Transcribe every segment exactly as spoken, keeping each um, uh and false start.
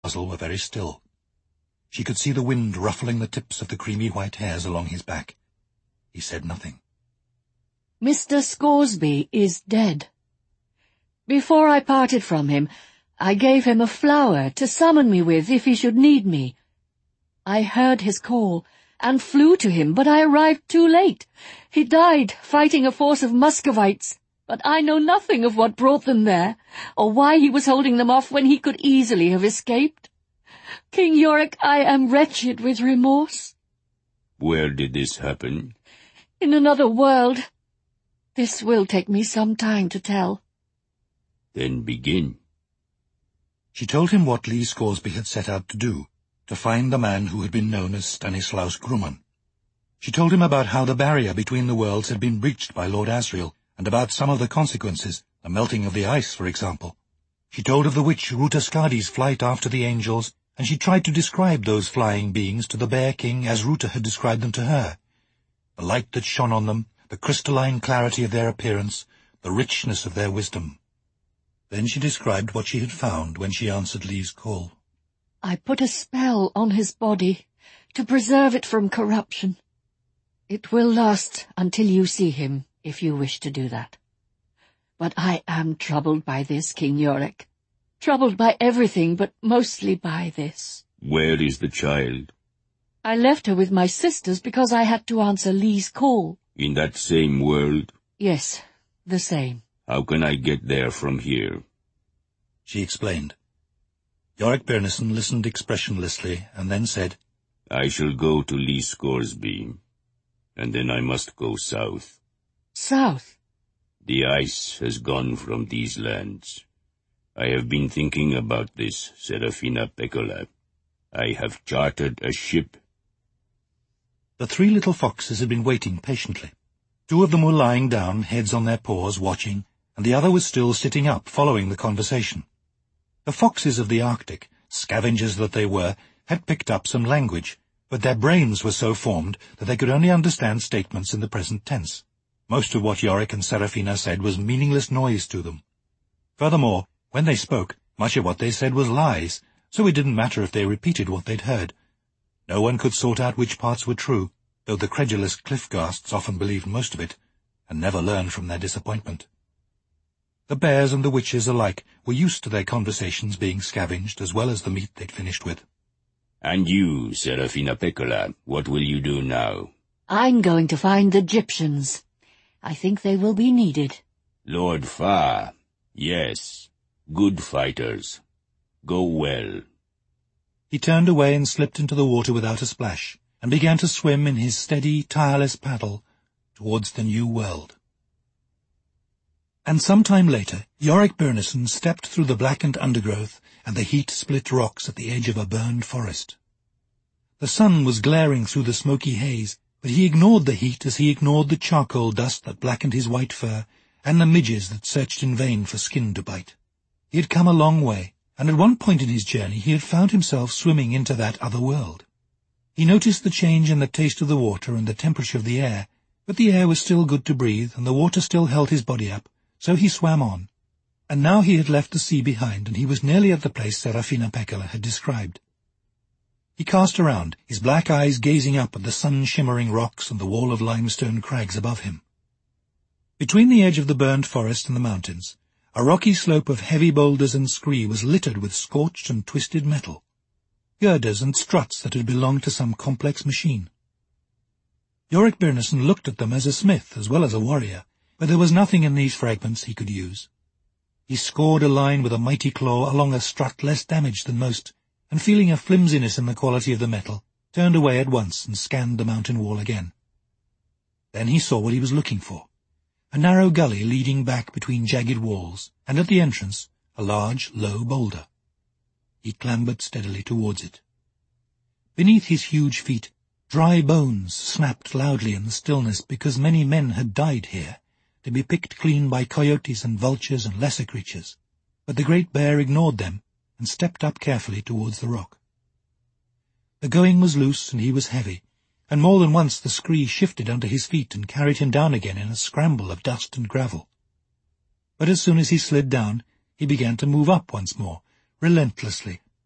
muzzle were very still. She could see the wind ruffling the tips of the creamy white hairs along his back. He said nothing. Mister Scoresby is dead. Before I parted from him, I gave him a flower to summon me with if he should need me. I heard his call, and flew to him, but I arrived too late. He died fighting a force of Muscovites, but I know nothing of what brought them there, or why he was holding them off when he could easily have escaped. King Yorick, I am wretched with remorse. Where did this happen? In another world. This will take me some time to tell. Then begin. She told him what Lee Scoresby had set out to do, to find the man who had been known as Stanislaus Grumman. She told him about how the barrier between the worlds had been breached by Lord Asriel, and about some of the consequences, the melting of the ice, for example. She told of the witch Ruta Skadi's flight after the angels, and she tried to describe those flying beings to the Bear King as Ruta had described them to her. The light that shone on them, the crystalline clarity of their appearance, the richness of their wisdom. Then she described what she had found when she answered Lee's call. I put a spell on his body to preserve it from corruption. It will last until you see him, if you wish to do that. But I am troubled by this, King Yorick. Troubled by everything, but mostly by this. Where is the child? I left her with my sisters because I had to answer Lee's call. In that same world? Yes, the same. How can I get there from here? She explained. Yorick Byrnison listened expressionlessly, and then said, I shall go to Lee Scoresby, and then I must go south. South? The ice has gone from these lands. I have been thinking about this, Serafina Pekkala. I have chartered a ship. The three little foxes had been waiting patiently. Two of them were lying down, heads on their paws, watching, and the other was still sitting up, following the conversation. The foxes of the Arctic, scavengers that they were, had picked up some language, but their brains were so formed that they could only understand statements in the present tense. Most of what Yorick and Serafina said was meaningless noise to them. Furthermore, when they spoke, much of what they said was lies, so it didn't matter if they repeated what they'd heard. No one could sort out which parts were true, though the credulous Cliffghasts often believed most of it, and never learned from their disappointment. The bears and the witches alike were used to their conversations being scavenged as well as the meat they'd finished with. And you, Serafina Pekkala, what will you do now? I'm going to find the Egyptians. I think they will be needed. Lord Fa, yes, good fighters. Go well. He turned away and slipped into the water without a splash, and began to swim in his steady, tireless paddle towards the new world. And some time later, Yorick Byrnison stepped through the blackened undergrowth and the heat-split rocks at the edge of a burned forest. The sun was glaring through the smoky haze, but he ignored the heat as he ignored the charcoal dust that blackened his white fur and the midges that searched in vain for skin to bite. He had come a long way, and at one point in his journey he had found himself swimming into that other world. He noticed the change in the taste of the water and the temperature of the air, but the air was still good to breathe and the water still held his body up, so he swam on. And now he had left the sea behind, and he was nearly at the place Serafina Pekkala had described. He cast around, his black eyes gazing up at the sun-shimmering rocks and the wall of limestone crags above him. Between the edge of the burned forest and the mountains, a rocky slope of heavy boulders and scree was littered with scorched and twisted metal, girders and struts that had belonged to some complex machine. Yorick Byrnison looked at them as a smith as well as a warrior, but there was nothing in these fragments he could use. He scored a line with a mighty claw along a strut less damaged than most, and feeling a flimsiness in the quality of the metal, turned away at once and scanned the mountain wall again. Then he saw what he was looking for, a narrow gully leading back between jagged walls, and at the entrance a large, low boulder. He clambered steadily towards it. Beneath his huge feet, dry bones snapped loudly in the stillness because many men had died here, to be picked clean by coyotes and vultures and lesser creatures, but the great bear ignored them and stepped up carefully towards the rock. The going was loose and he was heavy, and more than once the scree shifted under his feet and carried him down again in a scramble of dust and gravel. But as soon as he slid down, he began to move up once more, relentlessly,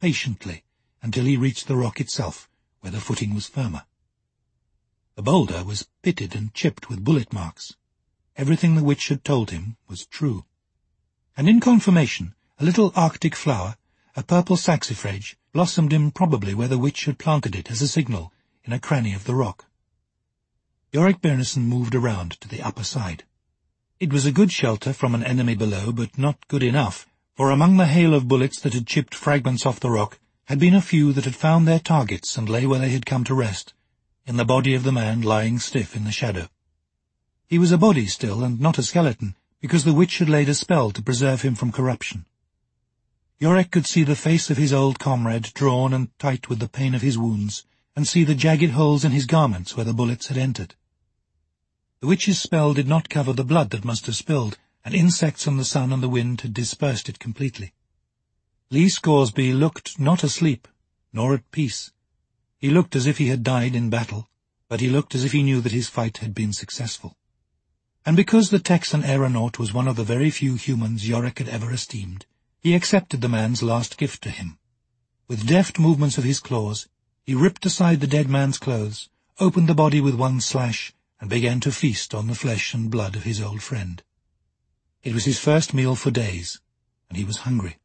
patiently until he reached the rock itself, where the footing was firmer. The boulder was pitted and chipped with bullet marks. Everything the witch had told him was true. And in confirmation, a little arctic flower, a purple saxifrage, blossomed improbably where the witch had planted it as a signal in a cranny of the rock. Iorek Byrnison moved around to the upper side. It was a good shelter from an enemy below, but not good enough, for among the hail of bullets that had chipped fragments off the rock had been a few that had found their targets and lay where they had come to rest, in the body of the man lying stiff in the shadow. He was a body still, and not a skeleton, because the witch had laid a spell to preserve him from corruption. Iorek could see the face of his old comrade drawn and tight with the pain of his wounds, and see the jagged holes in his garments where the bullets had entered. The witch's spell did not cover the blood that must have spilled, and insects and the sun and the wind had dispersed it completely. Lee Scoresby looked not asleep, nor at peace. He looked as if he had died in battle, but he looked as if he knew that his fight had been successful. And because the Texan aeronaut was one of the very few humans Iorek had ever esteemed, he accepted the man's last gift to him. With deft movements of his claws, he ripped aside the dead man's clothes, opened the body with one slash, and began to feast on the flesh and blood of his old friend. It was his first meal for days, and he was hungry.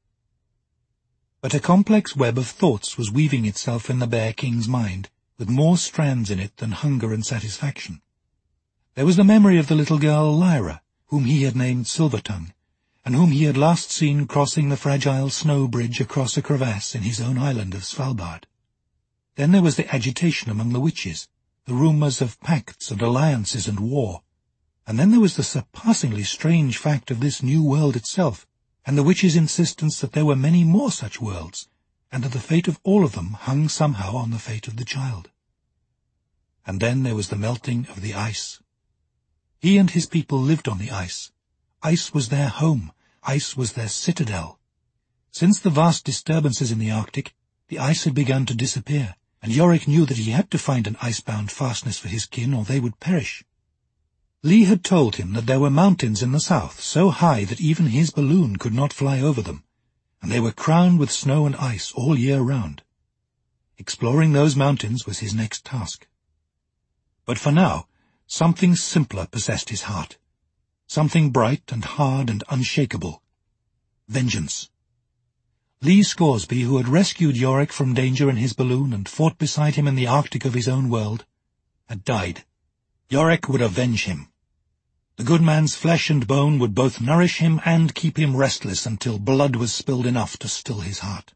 But a complex web of thoughts was weaving itself in the Bear King's mind, with more strands in it than hunger and satisfaction. There was the memory of the little girl Lyra, whom he had named Silvertongue, and whom he had last seen crossing the fragile snow bridge across a crevasse in his own island of Svalbard. Then there was the agitation among the witches, the rumours of pacts and alliances and war, and then there was the surpassingly strange fact of this new world itself, and the witch's insistence that there were many more such worlds, and that the fate of all of them hung somehow on the fate of the child. And then there was the melting of the ice. He and his people lived on the ice. Ice was their home. Ice was their citadel. Since the vast disturbances in the Arctic, the ice had begun to disappear, and Iorek knew that he had to find an icebound fastness for his kin, or they would perish. Lee had told him that there were mountains in the south so high that even his balloon could not fly over them, and they were crowned with snow and ice all year round. Exploring those mountains was his next task. But for now, something simpler possessed his heart. Something bright and hard and unshakable. Vengeance. Lee Scoresby, who had rescued Iorek from danger in his balloon and fought beside him in the Arctic of his own world, had died. Iorek would avenge him. The good man's flesh and bone would both nourish him and keep him restless until blood was spilled enough to still his heart.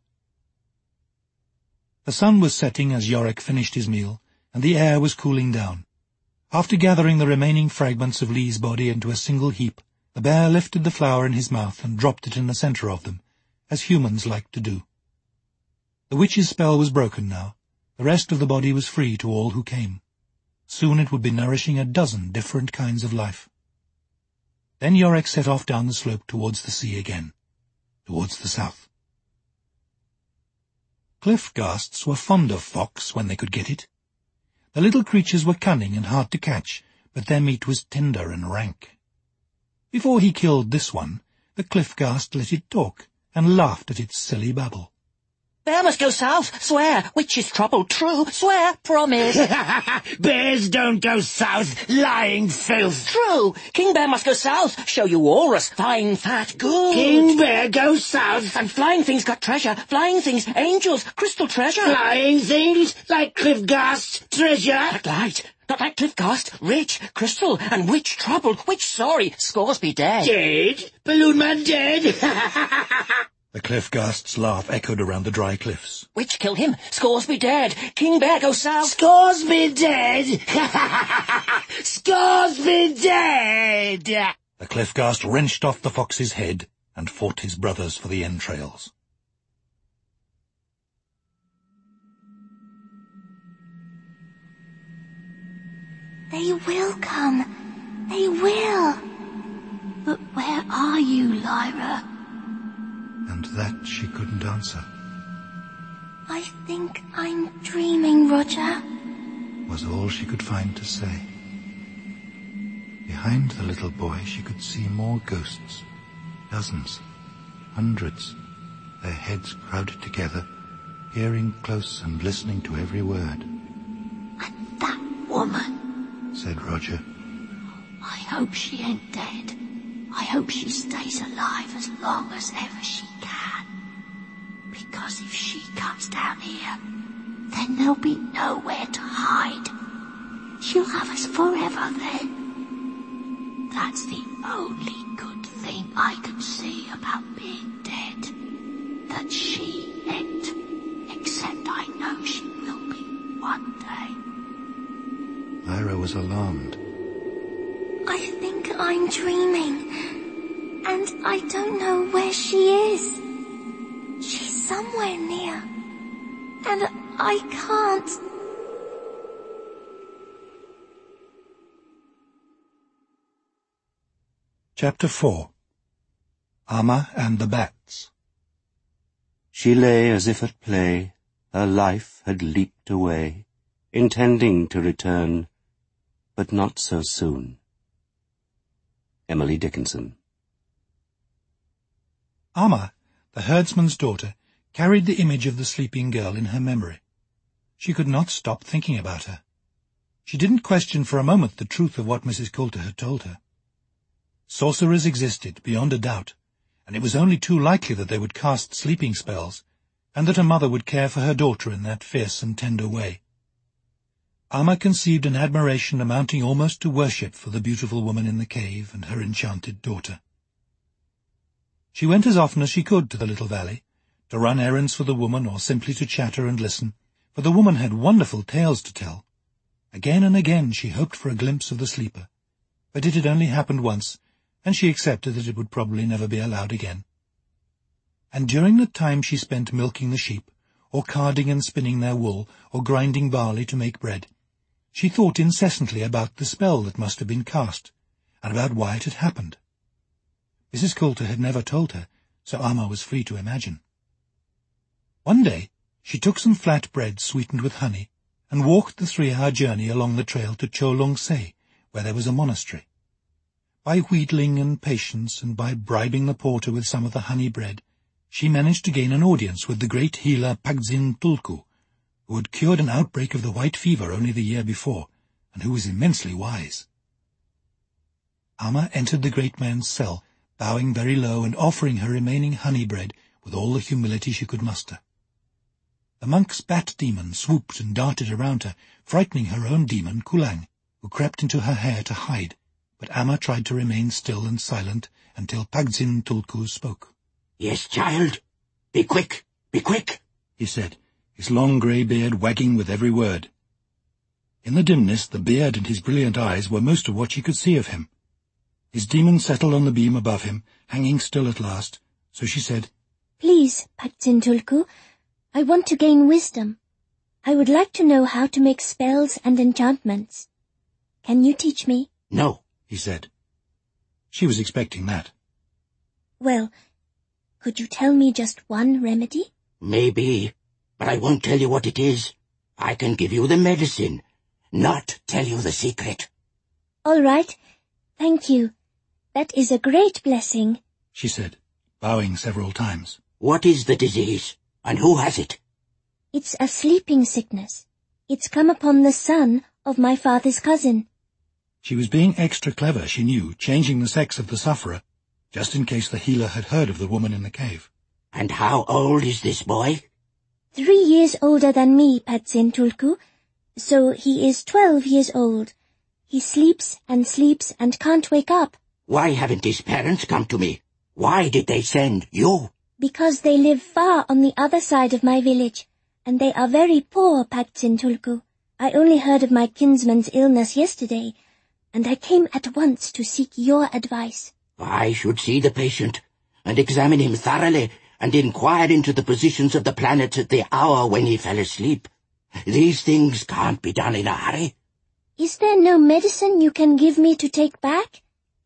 The sun was setting as Iorek finished his meal, and the air was cooling down. After gathering the remaining fragments of Lee's body into a single heap, the bear lifted the flower in his mouth and dropped it in the centre of them, as humans like to do. The witch's spell was broken now. The rest of the body was free to all who came. Soon it would be nourishing a dozen different kinds of life. Then Iorek set off down the slope towards the sea again, towards the south. Cliff ghasts were fond of fox when they could get it. The little creatures were cunning and hard to catch, but their meat was tender and rank. Before he killed this one, the cliff ghast let it talk, and laughed at its silly babble. Bear must go south, swear, witch's trouble, true, swear, promise. Bears don't go south, lying filth. True, King Bear must go south, show you Aurus, fine, fat, good. King Bear goes south. And flying things got treasure, flying things, angels, crystal treasure. Flying things, like cliff ghast, treasure. Not light, not like cliff ghast, rich, crystal, and witch trouble, witch sorry, Scoresby dead. Dead? Balloon Man dead? The cliff ghast's laugh echoed around the dry cliffs. Witch kill him, Scoresby dead, King Bear go south. Scoresby dead? Scoresby dead! The cliff ghast wrenched off the fox's head and fought his brothers for the entrails. They will come. They will. But where are you, Lyra? And that she couldn't answer. I think I'm dreaming, Roger, was all she could find to say. Behind the little boy she could see more ghosts. Dozens. Hundreds. Their heads crowded together, peering close and listening to every word. And that woman, said Roger. I hope she ain't dead. I hope she stays alive as long as ever she can. Because if she comes down here, then there'll be nowhere to hide. She'll have us forever then. That's the only good thing I can see about being dead. That she ain't. Except I know she will be one day. Lyra was alarmed. I think I'm dreaming. And I don't know where she is. She's somewhere near. And I can't. Chapter four. Amma and the Bats. She lay as if at play, her life had leaped away, intending to return, but not so soon. Emily Dickinson. Amma, the herdsman's daughter, carried the image of the sleeping girl in her memory. She could not stop thinking about her. She didn't question for a moment the truth of what Missus Coulter had told her. Sorcerers existed, beyond a doubt, and it was only too likely that they would cast sleeping spells, and that a mother would care for her daughter in that fierce and tender way. Amma conceived an admiration amounting almost to worship for the beautiful woman in the cave and her enchanted daughter. She went as often as she could to the little valley, to run errands for the woman or simply to chatter and listen, for the woman had wonderful tales to tell. Again and again she hoped for a glimpse of the sleeper, but it had only happened once, and she accepted that it would probably never be allowed again. And during the time she spent milking the sheep, or carding and spinning their wool, or grinding barley to make bread, she thought incessantly about the spell that must have been cast, and about why it had happened. Missus Coulter had never told her, so Amma was free to imagine. One day she took some flat bread sweetened with honey, and walked the three-hour journey along the trail to Cho Lung Se, where there was a monastery. By wheedling and patience, and by bribing the porter with some of the honey bread, she managed to gain an audience with the great healer Pagzin Tulku, who had cured an outbreak of the white fever only the year before, and who was immensely wise. Amma entered the great man's cell, bowing very low and offering her remaining honey bread with all the humility she could muster. The monk's bat demon swooped and darted around her, frightening her own demon, Kulang, who crept into her hair to hide, but Amma tried to remain still and silent until Pagzin Tulku spoke. Yes, child. Be quick, be quick, he said, his long grey beard wagging with every word. In the dimness, the beard and his brilliant eyes were most of what she could see of him. His demon settled on the beam above him, hanging still at last, so she said, Please, Pagzin Tulku, I want to gain wisdom. I would like to know how to make spells and enchantments. Can you teach me? No, he said. She was expecting that. Well, could you tell me just one remedy? Maybe, but I won't tell you what it is. I can give you the medicine, not tell you the secret. All right. Thank you. That is a great blessing, she said, bowing several times. What is the disease, and who has it? It's a sleeping sickness. It's come upon the son of my father's cousin. She was being extra clever, she knew, changing the sex of the sufferer, just in case the healer had heard of the woman in the cave. And how old is this boy? Three years older than me, Pagzin Tulku, so he is twelve years old. He sleeps and sleeps and can't wake up. Why haven't his parents come to me? Why did they send you? Because they live far on the other side of my village, and they are very poor, Pagzin Tulku. I only heard of my kinsman's illness yesterday, and I came at once to seek your advice. I should see the patient, and examine him thoroughly, and inquire into the positions of the planets at the hour when he fell asleep. These things can't be done in a hurry. Is there no medicine you can give me to take back?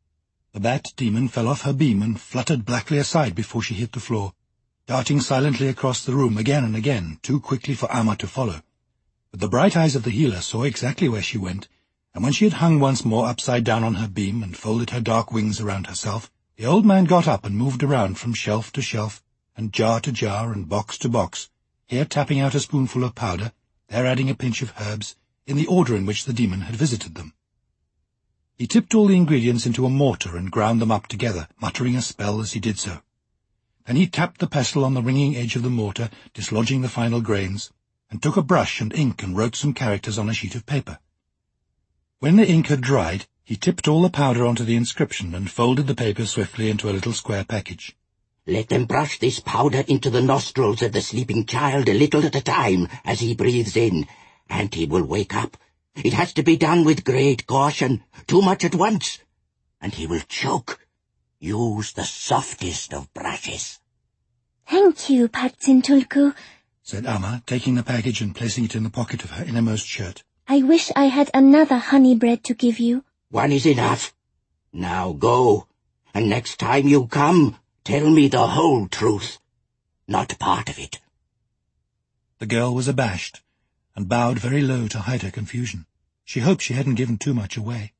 The bat demon fell off her beam and fluttered blackly aside before she hit the floor, darting silently across the room again and again, too quickly for Amma to follow. But the bright eyes of the healer saw exactly where she went, and when she had hung once more upside down on her beam and folded her dark wings around herself, the old man got up and moved around from shelf to shelf, and jar to jar and box to box, here tapping out a spoonful of powder, there adding a pinch of herbs, in the order in which the demon had visited them. He tipped all the ingredients into a mortar and ground them up together, muttering a spell as he did so. Then he tapped the pestle on the ringing edge of the mortar, dislodging the final grains, and took a brush and ink and wrote some characters on a sheet of paper. When the ink had dried, he tipped all the powder onto the inscription and folded the paper swiftly into a little square package. Let them brush this powder into the nostrils of the sleeping child a little at a time as he breathes in, and he will wake up. It has to be done with great caution, too much at once, and he will choke. Use the softest of brushes. Thank you, Patsintulku, said Amma, taking the package and placing it in the pocket of her innermost shirt. I wish I had another honey bread to give you. One is enough. Now go, and next time you come, tell me the whole truth, not part of it. The girl was abashed, and bowed very low to hide her confusion. She hoped she hadn't given too much away.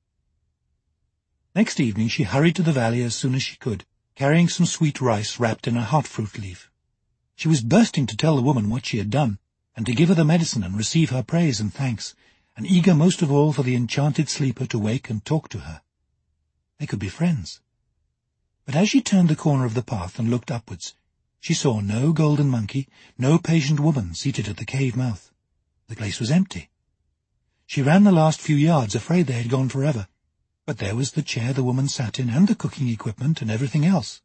Next evening she hurried to the valley as soon as she could, carrying some sweet rice wrapped in a hot fruit leaf. She was bursting to tell the woman what she had done, and to give her the medicine and receive her praise and thanks, and eager most of all for the enchanted sleeper to wake and talk to her. They could be friends. But as she turned the corner of the path and looked upwards, she saw no golden monkey, no patient woman seated at the cave mouth. The place was empty. She ran the last few yards, afraid they had gone forever, but there was the chair the woman sat in, and the cooking equipment, and everything else.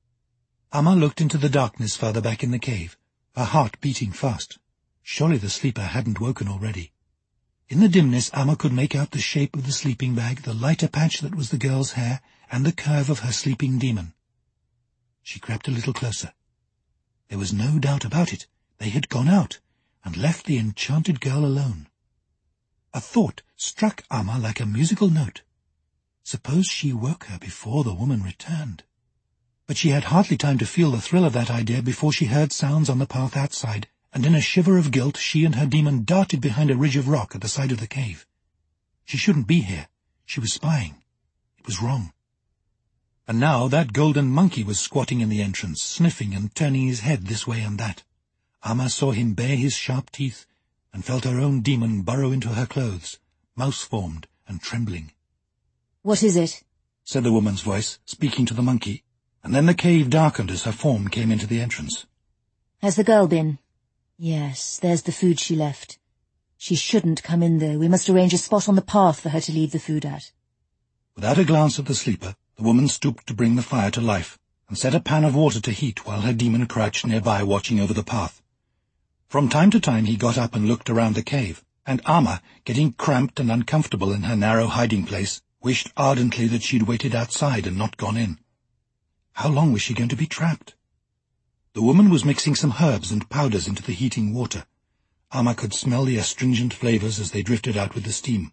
Amma looked into the darkness farther back in the cave, her heart beating fast. Surely the sleeper hadn't woken already. In the dimness Amma could make out the shape of the sleeping bag, the lighter patch that was the girl's hair, and the curve of her sleeping demon. She crept a little closer. There was no doubt about it. They had gone out, and left the enchanted girl alone. A thought struck Amma like a musical note. Suppose she woke her before the woman returned. But she had hardly time to feel the thrill of that idea before she heard sounds on the path outside, and in a shiver of guilt she and her demon darted behind a ridge of rock at the side of the cave. She shouldn't be here. She was spying. It was wrong. And now that golden monkey was squatting in the entrance, sniffing and turning his head this way and that. Amma saw him bare his sharp teeth, and felt her own demon burrow into her clothes, mouse-formed and trembling. "What is it?" said the woman's voice, speaking to the monkey, and then the cave darkened as her form came into the entrance. "Has the girl been?" "Yes, there's the food she left. She shouldn't come in, though. We must arrange a spot on the path for her to leave the food at." Without a glance at the sleeper, the woman stooped to bring the fire to life, and set a pan of water to heat while her demon crouched nearby watching over the path. From time to time he got up and looked around the cave, and Amma, getting cramped and uncomfortable in her narrow hiding place, wished ardently that she'd waited outside and not gone in. How long was she going to be trapped? The woman was mixing some herbs and powders into the heating water. Amma could smell the astringent flavors as they drifted out with the steam.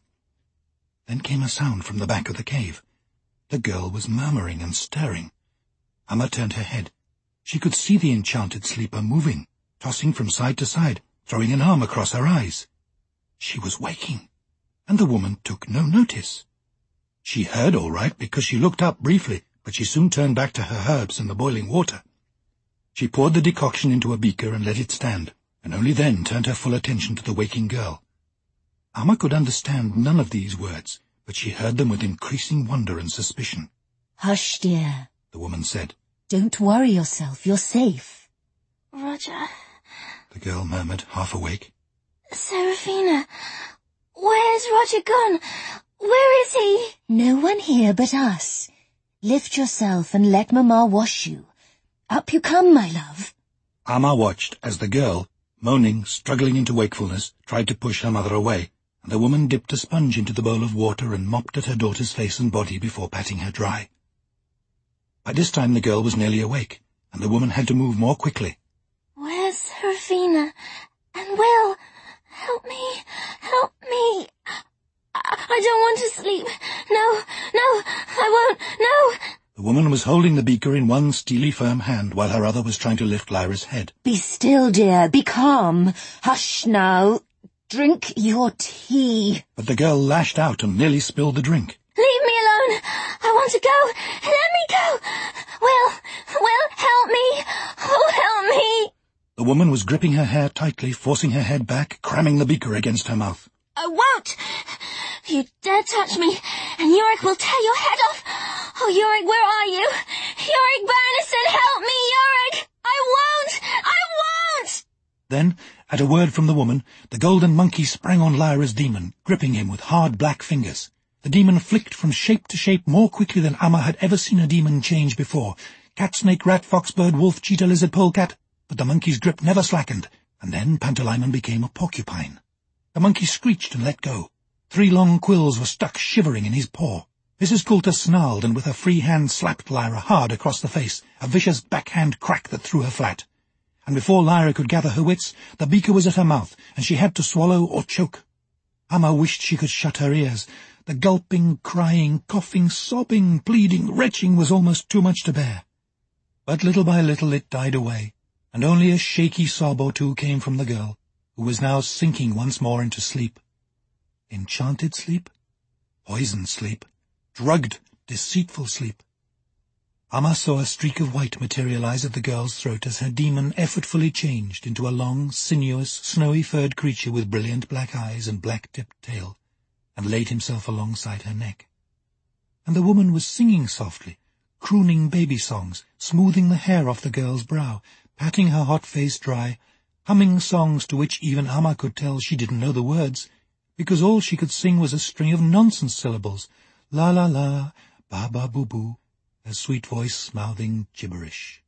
Then came a sound from the back of the cave. The girl was murmuring and stirring. Amma turned her head. She could see the enchanted sleeper moving, tossing from side to side, throwing an arm across her eyes. She was waking, and the woman took no notice. She heard all right because she looked up briefly, but she soon turned back to her herbs and the boiling water. She poured the decoction into a beaker and let it stand, and only then turned her full attention to the waking girl. Amma could understand none of these words, but she heard them with increasing wonder and suspicion. "Hush, dear," the woman said. "Don't worry yourself. You're safe." Roger. The girl murmured, half awake. Seraphina, where's Roger gone? Where is he? "No one here but us. Lift yourself and let Mamma wash you. Up you come, my love." Amma watched as the girl, moaning, struggling into wakefulness, tried to push her mother away, and the woman dipped a sponge into the bowl of water and mopped at her daughter's face and body before patting her dry. By this time the girl was nearly awake, and the woman had to move more quickly. Where's Seraphina? And Will? Help me, help me. I, I don't want to sleep. No, no, I won't, no. The woman was holding the beaker in one steely firm hand while her other was trying to lift Lyra's head. "Be still, dear. Be calm. Hush now. Drink your tea." But the girl lashed out and nearly spilled the drink. Leave me alone. I want to go. Let me go. Will, Will, help me. Oh, help me. The woman was gripping her hair tightly, forcing her head back, cramming the beaker against her mouth. I won't! You dare touch me, and Yorick will tear your head off! Oh, Yorick, where are you? Yorick Bernison, help me, Yorick! I won't! I won't! Then, at a word from the woman, the golden monkey sprang on Lyra's demon, gripping him with hard black fingers. The demon flicked from shape to shape more quickly than Amma had ever seen a demon change before. Cat, snake, rat, fox, bird, wolf, cheetah, lizard, polecat. But the monkey's grip never slackened, and then Pantalaimon became a porcupine. The monkey screeched and let go. Three long quills were stuck shivering in his paw. Missus Coulter snarled and with her free hand slapped Lyra hard across the face, a vicious backhand crack that threw her flat. And before Lyra could gather her wits, the beaker was at her mouth, and she had to swallow or choke. Amma wished she could shut her ears. The gulping, crying, coughing, sobbing, pleading, retching was almost too much to bear. But little by little it died away, and only a shaky sob or two came from the girl, who was now sinking once more into sleep. Enchanted sleep? Poisoned sleep? Drugged, deceitful sleep? Amma saw a streak of white materialize at the girl's throat as her demon effortfully changed into a long, sinuous, snowy-furred creature with brilliant black eyes and black-tipped tail, and laid himself alongside her neck. And the woman was singing softly, crooning baby songs, smoothing the hair off the girl's brow, patting her hot face dry, humming songs to which even Amma could tell she didn't know the words, because all she could sing was a string of nonsense syllables, la-la-la, ba-ba-boo-boo, her sweet voice mouthing gibberish.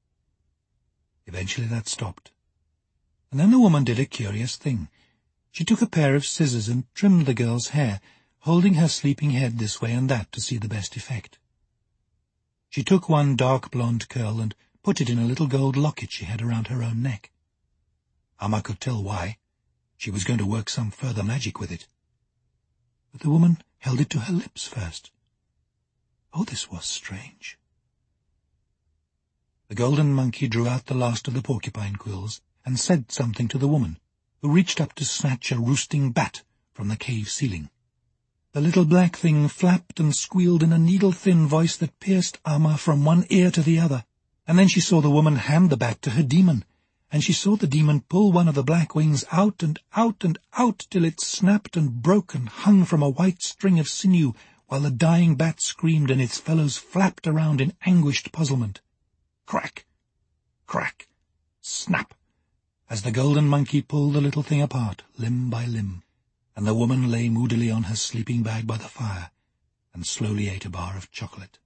Eventually that stopped, and then the woman did a curious thing. She took a pair of scissors and trimmed the girl's hair, holding her sleeping head this way and that to see the best effect. She took one dark blonde curl and put it in a little gold locket she had around her own neck. Amma could tell why. She was going to work some further magic with it. But the woman held it to her lips first. Oh, this was strange. The golden monkey drew out the last of the porcupine quills and said something to the woman, who reached up to snatch a roosting bat from the cave ceiling. The little black thing flapped and squealed in a needle-thin voice that pierced Amma from one ear to the other, and then she saw the woman hand the bat to her demon, and she saw the demon pull one of the black wings out and out and out till it snapped and broke and hung from a white string of sinew, while the dying bat screamed and its fellows flapped around in anguished puzzlement. Crack, crack, snap, as the golden monkey pulled the little thing apart, limb by limb, and the woman lay moodily on her sleeping bag by the fire and slowly ate a bar of chocolate.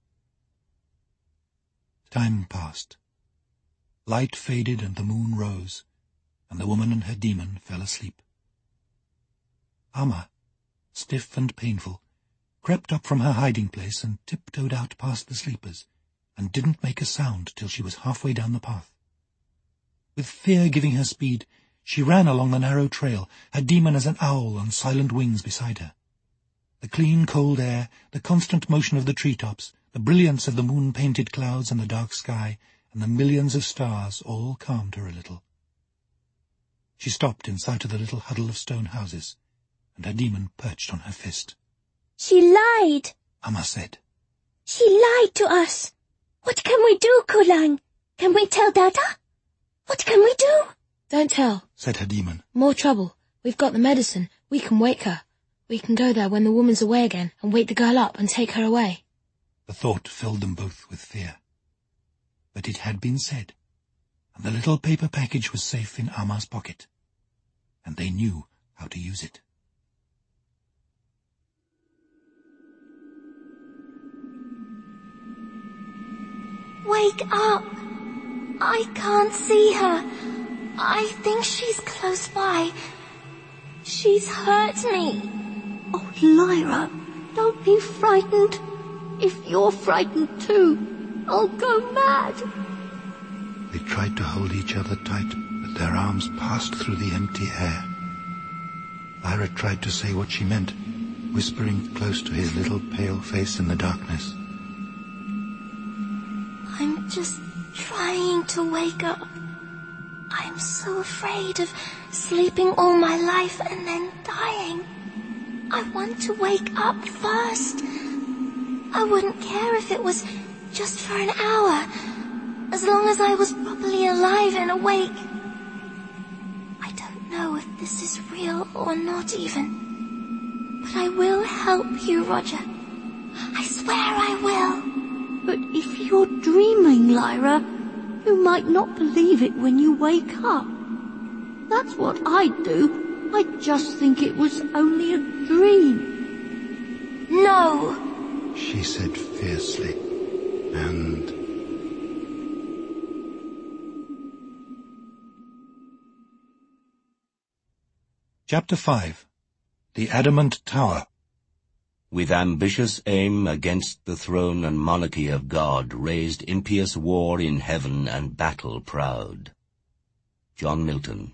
Time passed. Light faded and the moon rose, and the woman and her demon fell asleep. Amma, stiff and painful, crept up from her hiding-place and tiptoed out past the sleepers, and didn't make a sound till she was halfway down the path. With fear giving her speed, she ran along the narrow trail, her demon as an owl on silent wings beside her. The clean, cold air, the constant motion of the tree-tops, the brilliance of the moon-painted clouds and the dark sky, and the millions of stars all calmed her a little. She stopped in sight of the little huddle of stone houses, and her demon perched on her fist. She lied, Amma said. She lied to us. What can we do, Kulang? Can we tell Dada? What can we do? Don't tell, said her demon. More trouble. We've got the medicine. We can wake her. We can go there when the woman's away again and wake the girl up and take her away. The thought filled them both with fear. But it had been said, and the little paper package was safe in Amma's pocket, and they knew how to use it. Wake up! I can't see her. I think she's close by. She's hurt me. Oh, Lyra, don't be frightened. If you're frightened too, I'll go mad. They tried to hold each other tight, but their arms passed through the empty air. Lyra tried to say what she meant, whispering close to his little pale face in the darkness. I'm just trying to wake up. I'm so afraid of sleeping all my life and then dying. I want to wake up first. I wouldn't care if it was just for an hour, as long as I was properly alive and awake. know if this is real or not even. But I will help you, Roger. I swear I will. But if you're dreaming, Lyra, you might not believe it when you wake up. That's what I'd do. I'd just think it was only a dream. No, she said fiercely, and... Chapter five. The Adamant Tower. With ambitious aim against the throne and monarchy of God, raised impious war in heaven and battle proud. John Milton.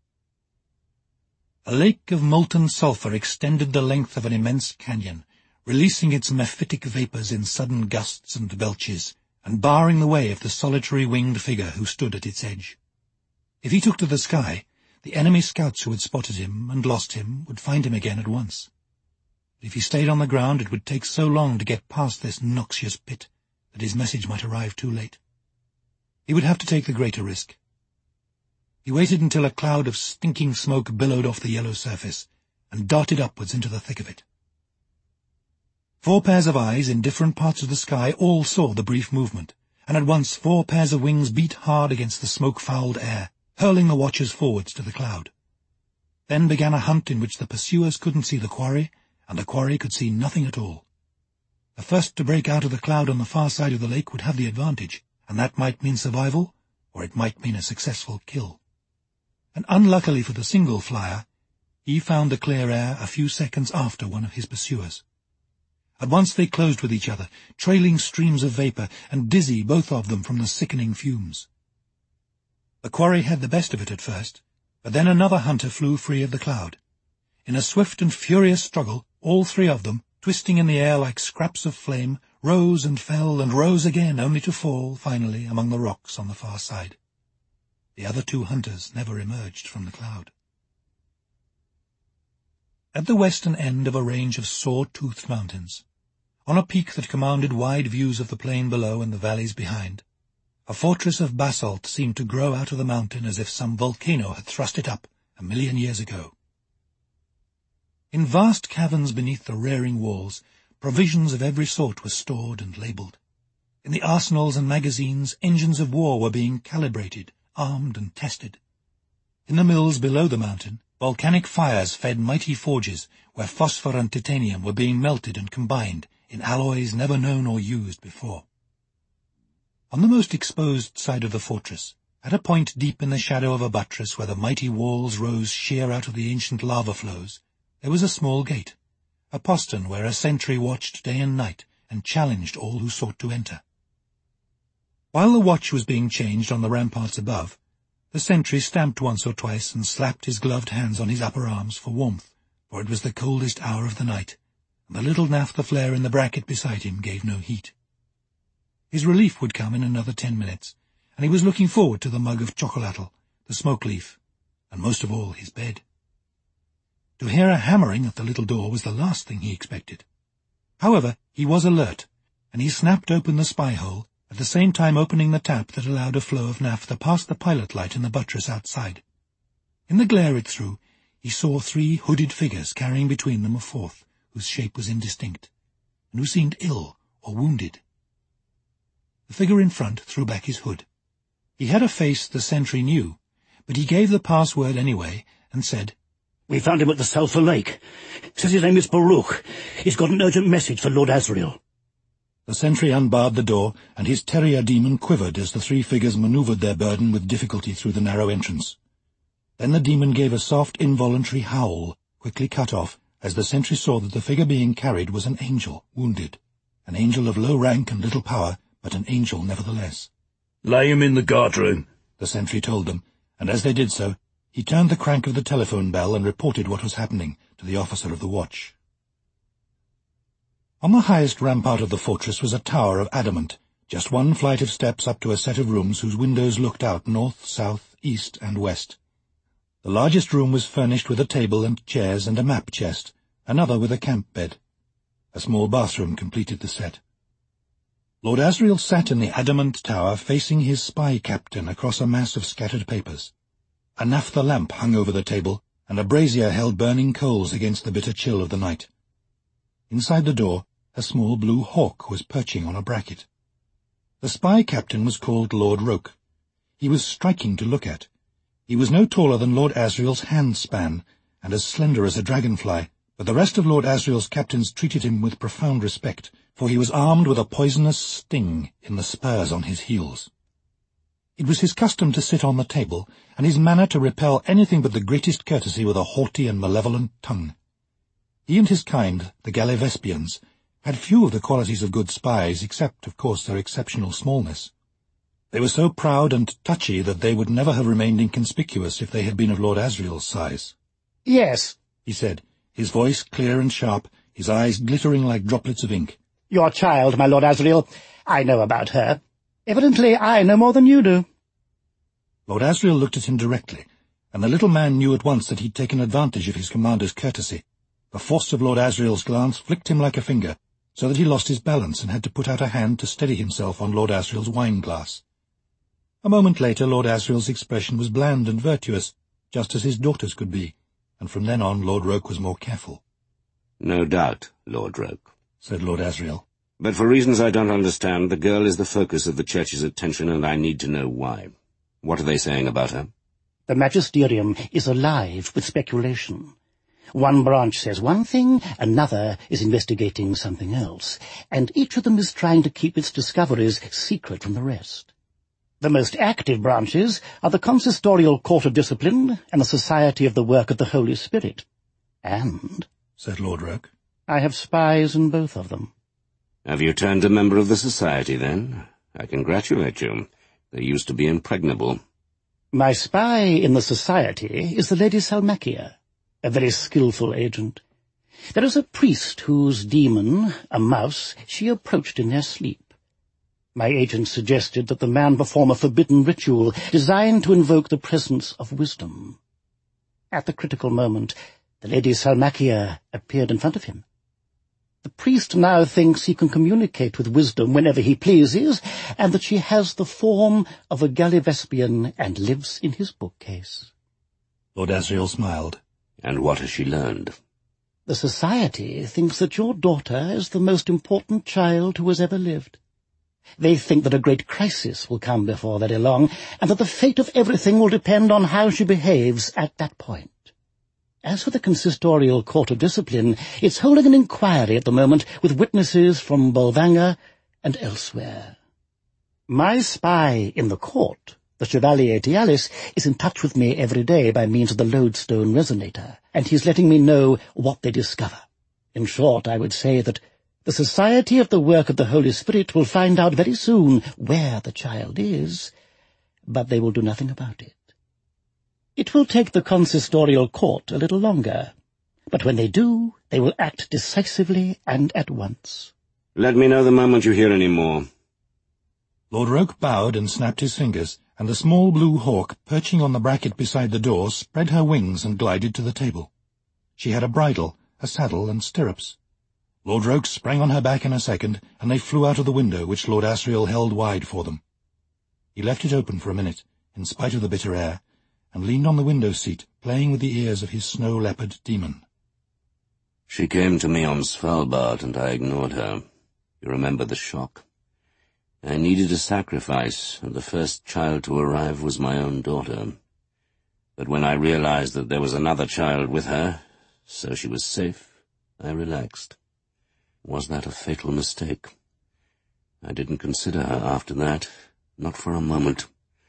A lake of molten sulphur extended the length of an immense canyon, releasing its mephitic vapours in sudden gusts and belches, and barring the way of the solitary winged figure who stood at its edge. If he took to the sky, the enemy scouts who had spotted him and lost him would find him again at once. But if he stayed on the ground, it would take so long to get past this noxious pit that his message might arrive too late. He would have to take the greater risk. He waited until a cloud of stinking smoke billowed off the yellow surface, and darted upwards into the thick of it. Four pairs of eyes in different parts of the sky all saw the brief movement, and at once four pairs of wings beat hard against the smoke-fouled air, hurling the watchers forwards to the cloud. Then began a hunt in which the pursuers couldn't see the quarry, and the quarry could see nothing at all. The first to break out of the cloud on the far side of the lake would have the advantage, and that might mean survival, or it might mean a successful kill. And unluckily for the single flyer, he found the clear air a few seconds after one of his pursuers. At once they closed with each other, trailing streams of vapour, and dizzy both of them from the sickening fumes. The quarry had the best of it at first, but then another hunter flew free of the cloud. In a swift and furious struggle, all three of them, twisting in the air like scraps of flame, rose and fell and rose again, only to fall, finally, among the rocks on the far side. The other two hunters never emerged from the cloud. At the western end of a range of saw-toothed mountains, on a peak that commanded wide views of the plain below and the valleys behind, a fortress of basalt seemed to grow out of the mountain as if some volcano had thrust it up a million years ago. In vast caverns beneath the rearing walls, provisions of every sort were stored and labelled. In the arsenals and magazines, engines of war were being calibrated, armed and tested. In the mills below the mountain, volcanic fires fed mighty forges where phosphor and titanium were being melted and combined in alloys never known or used before. On the most exposed side of the fortress, at a point deep in the shadow of a buttress where the mighty walls rose sheer out of the ancient lava flows, there was a small gate, a postern where a sentry watched day and night and challenged all who sought to enter. While the watch was being changed on the ramparts above, the sentry stamped once or twice and slapped his gloved hands on his upper arms for warmth, for it was the coldest hour of the night, and the little naphtha flare in the bracket beside him gave no heat. His relief would come in another ten minutes, and he was looking forward to the mug of chocolatl, the smoke leaf, and most of all his bed. To hear a hammering at the little door was the last thing he expected. However, he was alert, and he snapped open the spy-hole, at the same time opening the tap that allowed a flow of naphtha past the pilot light in the buttress outside. In the glare it threw, he saw three hooded figures carrying between them a fourth, whose shape was indistinct, and who seemed ill or wounded. The figure in front threw back his hood. He had a face the sentry knew, but he gave the password anyway and said, "We found him at the Sulphur Lake. Says his name is Baruch. He's got an urgent message for Lord Asriel." The sentry unbarred the door, and his terrier demon quivered as the three figures manoeuvred their burden with difficulty through the narrow entrance. Then the demon gave a soft, involuntary howl, quickly cut off, as the sentry saw that the figure being carried was an angel, wounded, an angel of low rank and little power, but an angel nevertheless. "Lay him in the guardroom," the sentry told them, and as they did so, he turned the crank of the telephone bell and reported what was happening to the officer of the watch. On the highest rampart of the fortress was a tower of adamant, just one flight of steps up to a set of rooms whose windows looked out north, south, east, and west. The largest room was furnished with a table and chairs and a map chest, another with a camp bed. A small bathroom completed the set. Lord Asriel sat in the adamant tower facing his spy captain across a mass of scattered papers. A naphtha lamp hung over the table, and a brazier held burning coals against the bitter chill of the night. Inside the door, a small blue hawk was perching on a bracket. The spy captain was called Lord Roke. He was striking to look at. He was no taller than Lord Asriel's hand-span, and as slender as a dragonfly, but the rest of Lord Asriel's captains treated him with profound respect, for he was armed with a poisonous sting in the spurs on his heels. It was his custom to sit on the table, and his manner to repel anything but the greatest courtesy with a haughty and malevolent tongue. He and his kind, the Gallivespians, had few of the qualities of good spies, except, of course, their exceptional smallness. They were so proud and touchy that they would never have remained inconspicuous if they had been of Lord Asriel's size. "Yes," he said, his voice clear and sharp, his eyes glittering like droplets of ink. "Your child, my Lord Asriel. I know about her. Evidently I know more than you do." Lord Asriel looked at him directly, and the little man knew at once that he'd taken advantage of his commander's courtesy. The force of Lord Asriel's glance flicked him like a finger, so that he lost his balance and had to put out a hand to steady himself on Lord Asriel's wine-glass. A moment later Lord Asriel's expression was bland and virtuous, just as his daughter's could be, and from then on Lord Roke was more careful. "No doubt, Lord Roke," said Lord Asriel. "But for reasons I don't understand, the girl is the focus of the Church's attention, and I need to know why. What are they saying about her?" "The magisterium is alive with speculation. One branch says one thing, another is investigating something else, and each of them is trying to keep its discoveries secret from the rest. The most active branches are the Consistorial Court of Discipline and the Society of the Work of the Holy Spirit. And," said Lord Roke, "I have spies in both of them." "Have you turned a member of the Society, then? I congratulate you. They used to be impregnable." "My spy in the Society is the Lady Salmakia, a very skilful agent. There is a priest whose demon, a mouse, she approached in their sleep. My agent suggested that the man perform a forbidden ritual designed to invoke the presence of wisdom. At the critical moment, the Lady Salmakia appeared in front of him. The priest now thinks he can communicate with wisdom whenever he pleases, and that she has the form of a Gallivespian and lives in his bookcase." Lord Asriel smiled. "And what has she learned?" "The Society thinks that your daughter is the most important child who has ever lived. They think that a great crisis will come before very long, and that the fate of everything will depend on how she behaves at that point. As for the Consistorial Court of Discipline, it's holding an inquiry at the moment with witnesses from Bolvangar and elsewhere. My spy in the court, the Chevalier Tialis, is in touch with me every day by means of the lodestone resonator, and he's letting me know what they discover. In short, I would say that the Society of the Work of the Holy Spirit will find out very soon where the child is, but they will do nothing about it. It will take the consistorial court a little longer, but when they do, they will act decisively and at once." "Let me know the moment you hear any more." Lord Roke bowed and snapped his fingers, and the small blue hawk, perching on the bracket beside the door, spread her wings and glided to the table. She had a bridle, a saddle, and stirrups. Lord Roke sprang on her back in a second, and they flew out of the window, which Lord Asriel held wide for them. He left it open for a minute, in spite of the bitter air, and leaned on the window-seat, playing with the ears of his snow-leopard demon. "She came to me on Svalbard, and I ignored her. You remember the shock? I needed a sacrifice, and the first child to arrive was my own daughter. But when I realized that there was another child with her, so she was safe, I relaxed. Was that a fatal mistake? I didn't consider her after that, not for a moment.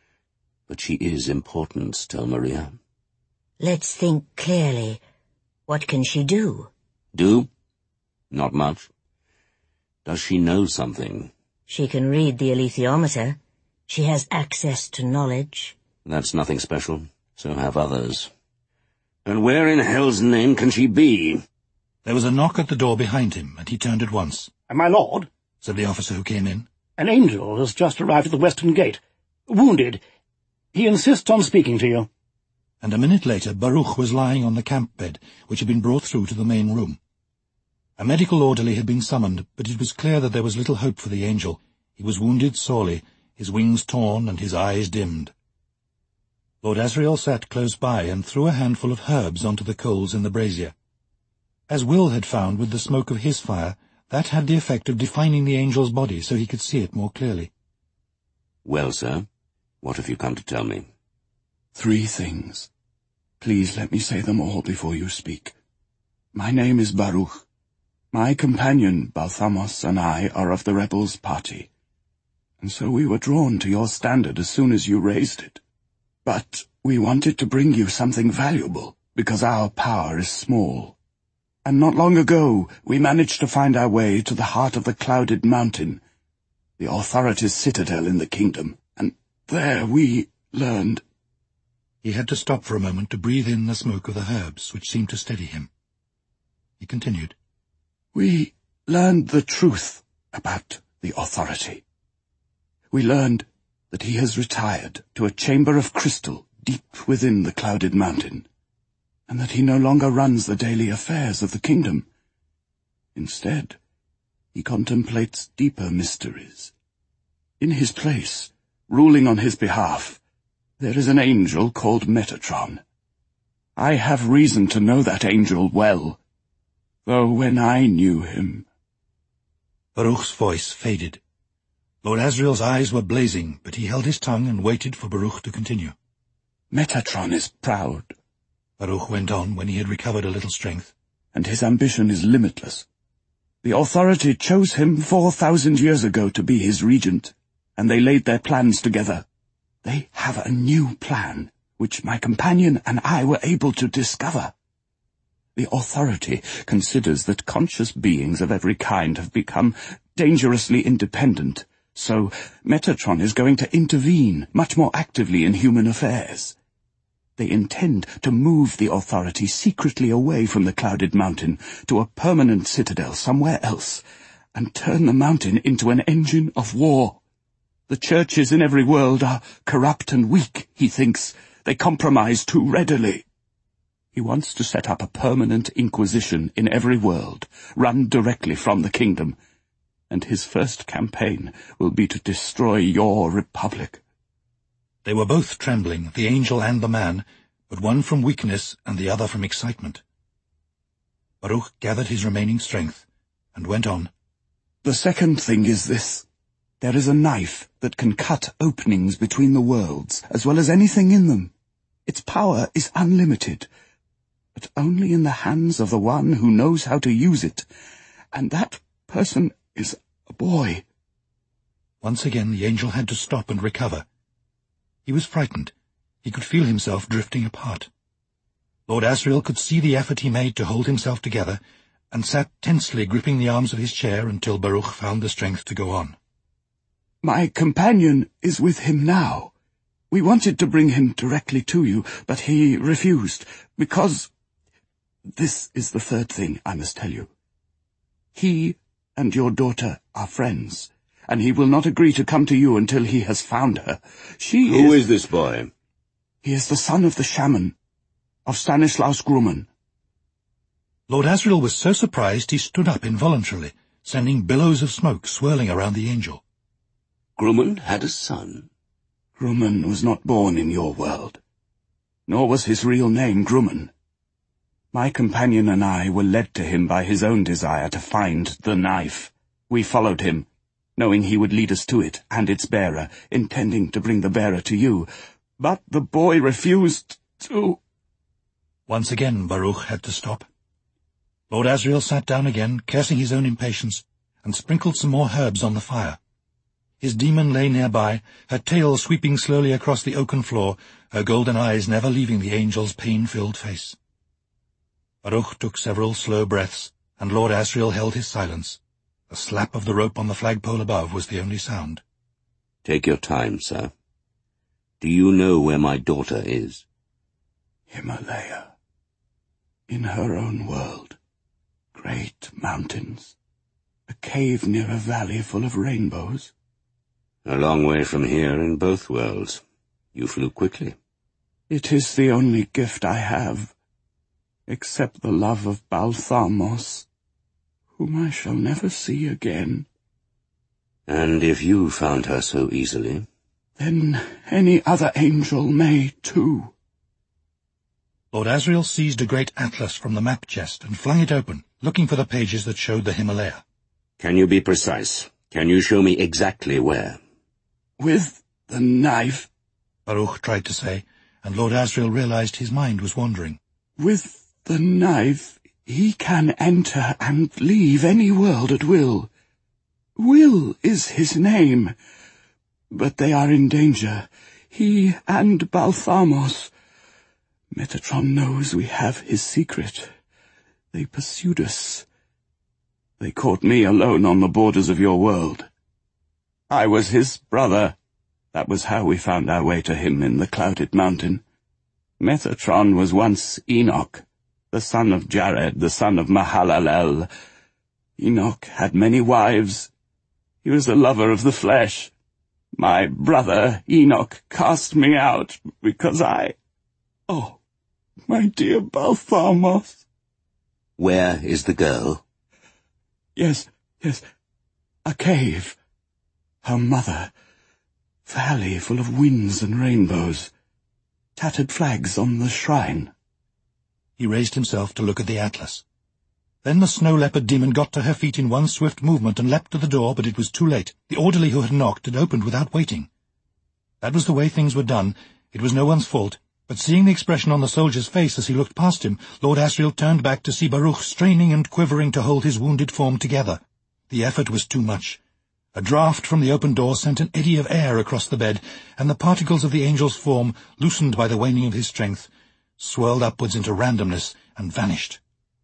But she is important, Stel Maria." "Let's think clearly. What can she do?" "Do? Not much. Does she know something?" "She can read the alethiometer. She has access to knowledge." "That's nothing special. So have others. And where in hell's name can she be?" There was a knock at the door behind him, and he turned at once. "My lord," said the officer who came in, "an angel has just arrived at the western gate. Wounded. He insists on speaking to you." And a minute later Baruch was lying on the camp bed, which had been brought through to the main room. A medical orderly had been summoned, but it was clear that there was little hope for the angel. He was wounded sorely, his wings torn and his eyes dimmed. Lord Asriel sat close by and threw a handful of herbs onto the coals in the brazier. As Will had found with the smoke of his fire, that had the effect of defining the angel's body so he could see it more clearly. Well, sir, what have you come to tell me? Three things. Please let me say them all before you speak. My name is Baruch. My companion, Balthamos, and I are of the rebels' party, and so we were drawn to your standard as soon as you raised it. But we wanted to bring you something valuable, because our power is small. And not long ago, we managed to find our way to the heart of the Clouded Mountain, the authorities' citadel in the kingdom, and there we learned... He had to stop for a moment to breathe in the smoke of the herbs, which seemed to steady him. He continued. We learned the truth about the authority. We learned that he has retired to a chamber of crystal deep within the Clouded Mountain, and that he no longer runs the daily affairs of the kingdom. Instead, he contemplates deeper mysteries. In his place, ruling on his behalf, there is an angel called Metatron. I have reason to know that angel well, though when I knew him... Baruch's voice faded. Lord Asriel's eyes were blazing, but he held his tongue and waited for Baruch to continue. Metatron is proud, Baruch went on when he had recovered a little strength, and his ambition is limitless. The authority chose him four thousand years ago to be his regent, and they laid their plans together. They have a new plan, which my companion and I were able to discover. The authority considers that conscious beings of every kind have become dangerously independent, so Metatron is going to intervene much more actively in human affairs. They intend to move the authority secretly away from the Clouded Mountain to a permanent citadel somewhere else, and turn the mountain into an engine of war. The churches in every world are corrupt and weak, he thinks. They compromise too readily. He wants to set up a permanent inquisition in every world, run directly from the kingdom, and his first campaign will be to destroy your republic. They were both trembling, the angel and the man, but one from weakness and the other from excitement. Baruch gathered his remaining strength and went on. The second thing is this. There is a knife that can cut openings between the worlds, as well as anything in them. Its power is unlimited, but only in the hands of the one who knows how to use it, and that person is a boy. Once again the angel had to stop and recover. He was frightened. He could feel himself drifting apart. Lord Asriel could see the effort he made to hold himself together, and sat tensely gripping the arms of his chair until Baruch found the strength to go on. My companion is with him now. We wanted to bring him directly to you, but he refused, because... This is the third thing I must tell you. He and your daughter are friends, and he will not agree to come to you until he has found her. She is... Who is this boy? He is the son of the shaman, of Stanislaus Grumman. Lord Asriel was so surprised he stood up involuntarily, sending billows of smoke swirling around the angel. Grumman had a son? Grumman was not born in your world, nor was his real name Grumman. My companion and I were led to him by his own desire to find the knife. We followed him, knowing he would lead us to it and its bearer, intending to bring the bearer to you. But the boy refused to... Once again Baruch had to stop. Lord Asriel sat down again, cursing his own impatience, and sprinkled some more herbs on the fire. His demon lay nearby, her tail sweeping slowly across the oaken floor, her golden eyes never leaving the angel's pain-filled face. Baruch took several slow breaths, and Lord Asriel held his silence. The slap of the rope on the flagpole above was the only sound. Take your time, sir. Do you know where my daughter is? Himalaya. In her own world. Great mountains. A cave near a valley full of rainbows. A long way from here in both worlds. You flew quickly. It is the only gift I have, except the love of Balthamos, whom I shall never see again. And if you found her so easily, then any other angel may too. Lord Asriel seized a great atlas from the map chest and flung it open, looking for the pages that showed the Himalaya. Can you be precise? Can you show me exactly where? With the knife, Baruch tried to say, and Lord Asriel realized his mind was wandering. With the knife, he can enter and leave any world at will. Will is his name, but they are in danger, he and Balthamos. Metatron knows we have his secret. They pursued us. They caught me alone on the borders of your world. I was his brother. That was how we found our way to him in the Clouded Mountain. Metatron was once Enoch, the son of Jared, the son of Mahalalel. Enoch had many wives. He was a lover of the flesh. My brother Enoch cast me out because I... Oh, my dear Balthamos. Where is the girl? Yes, yes, a cave. Her mother. Valley full of winds and rainbows. Tattered flags on the shrine. He raised himself to look at the atlas. Then the snow leopard demon got to her feet in one swift movement and leapt to the door, but it was too late. The orderly who had knocked had opened without waiting. That was the way things were done. It was no one's fault, but seeing the expression on the soldier's face as he looked past him, Lord Asriel turned back to see Baruch straining and quivering to hold his wounded form together. The effort was too much. A draught from the open door sent an eddy of air across the bed, and the particles of the angel's form, loosened by the waning of his strength, swirled upwards into randomness and vanished.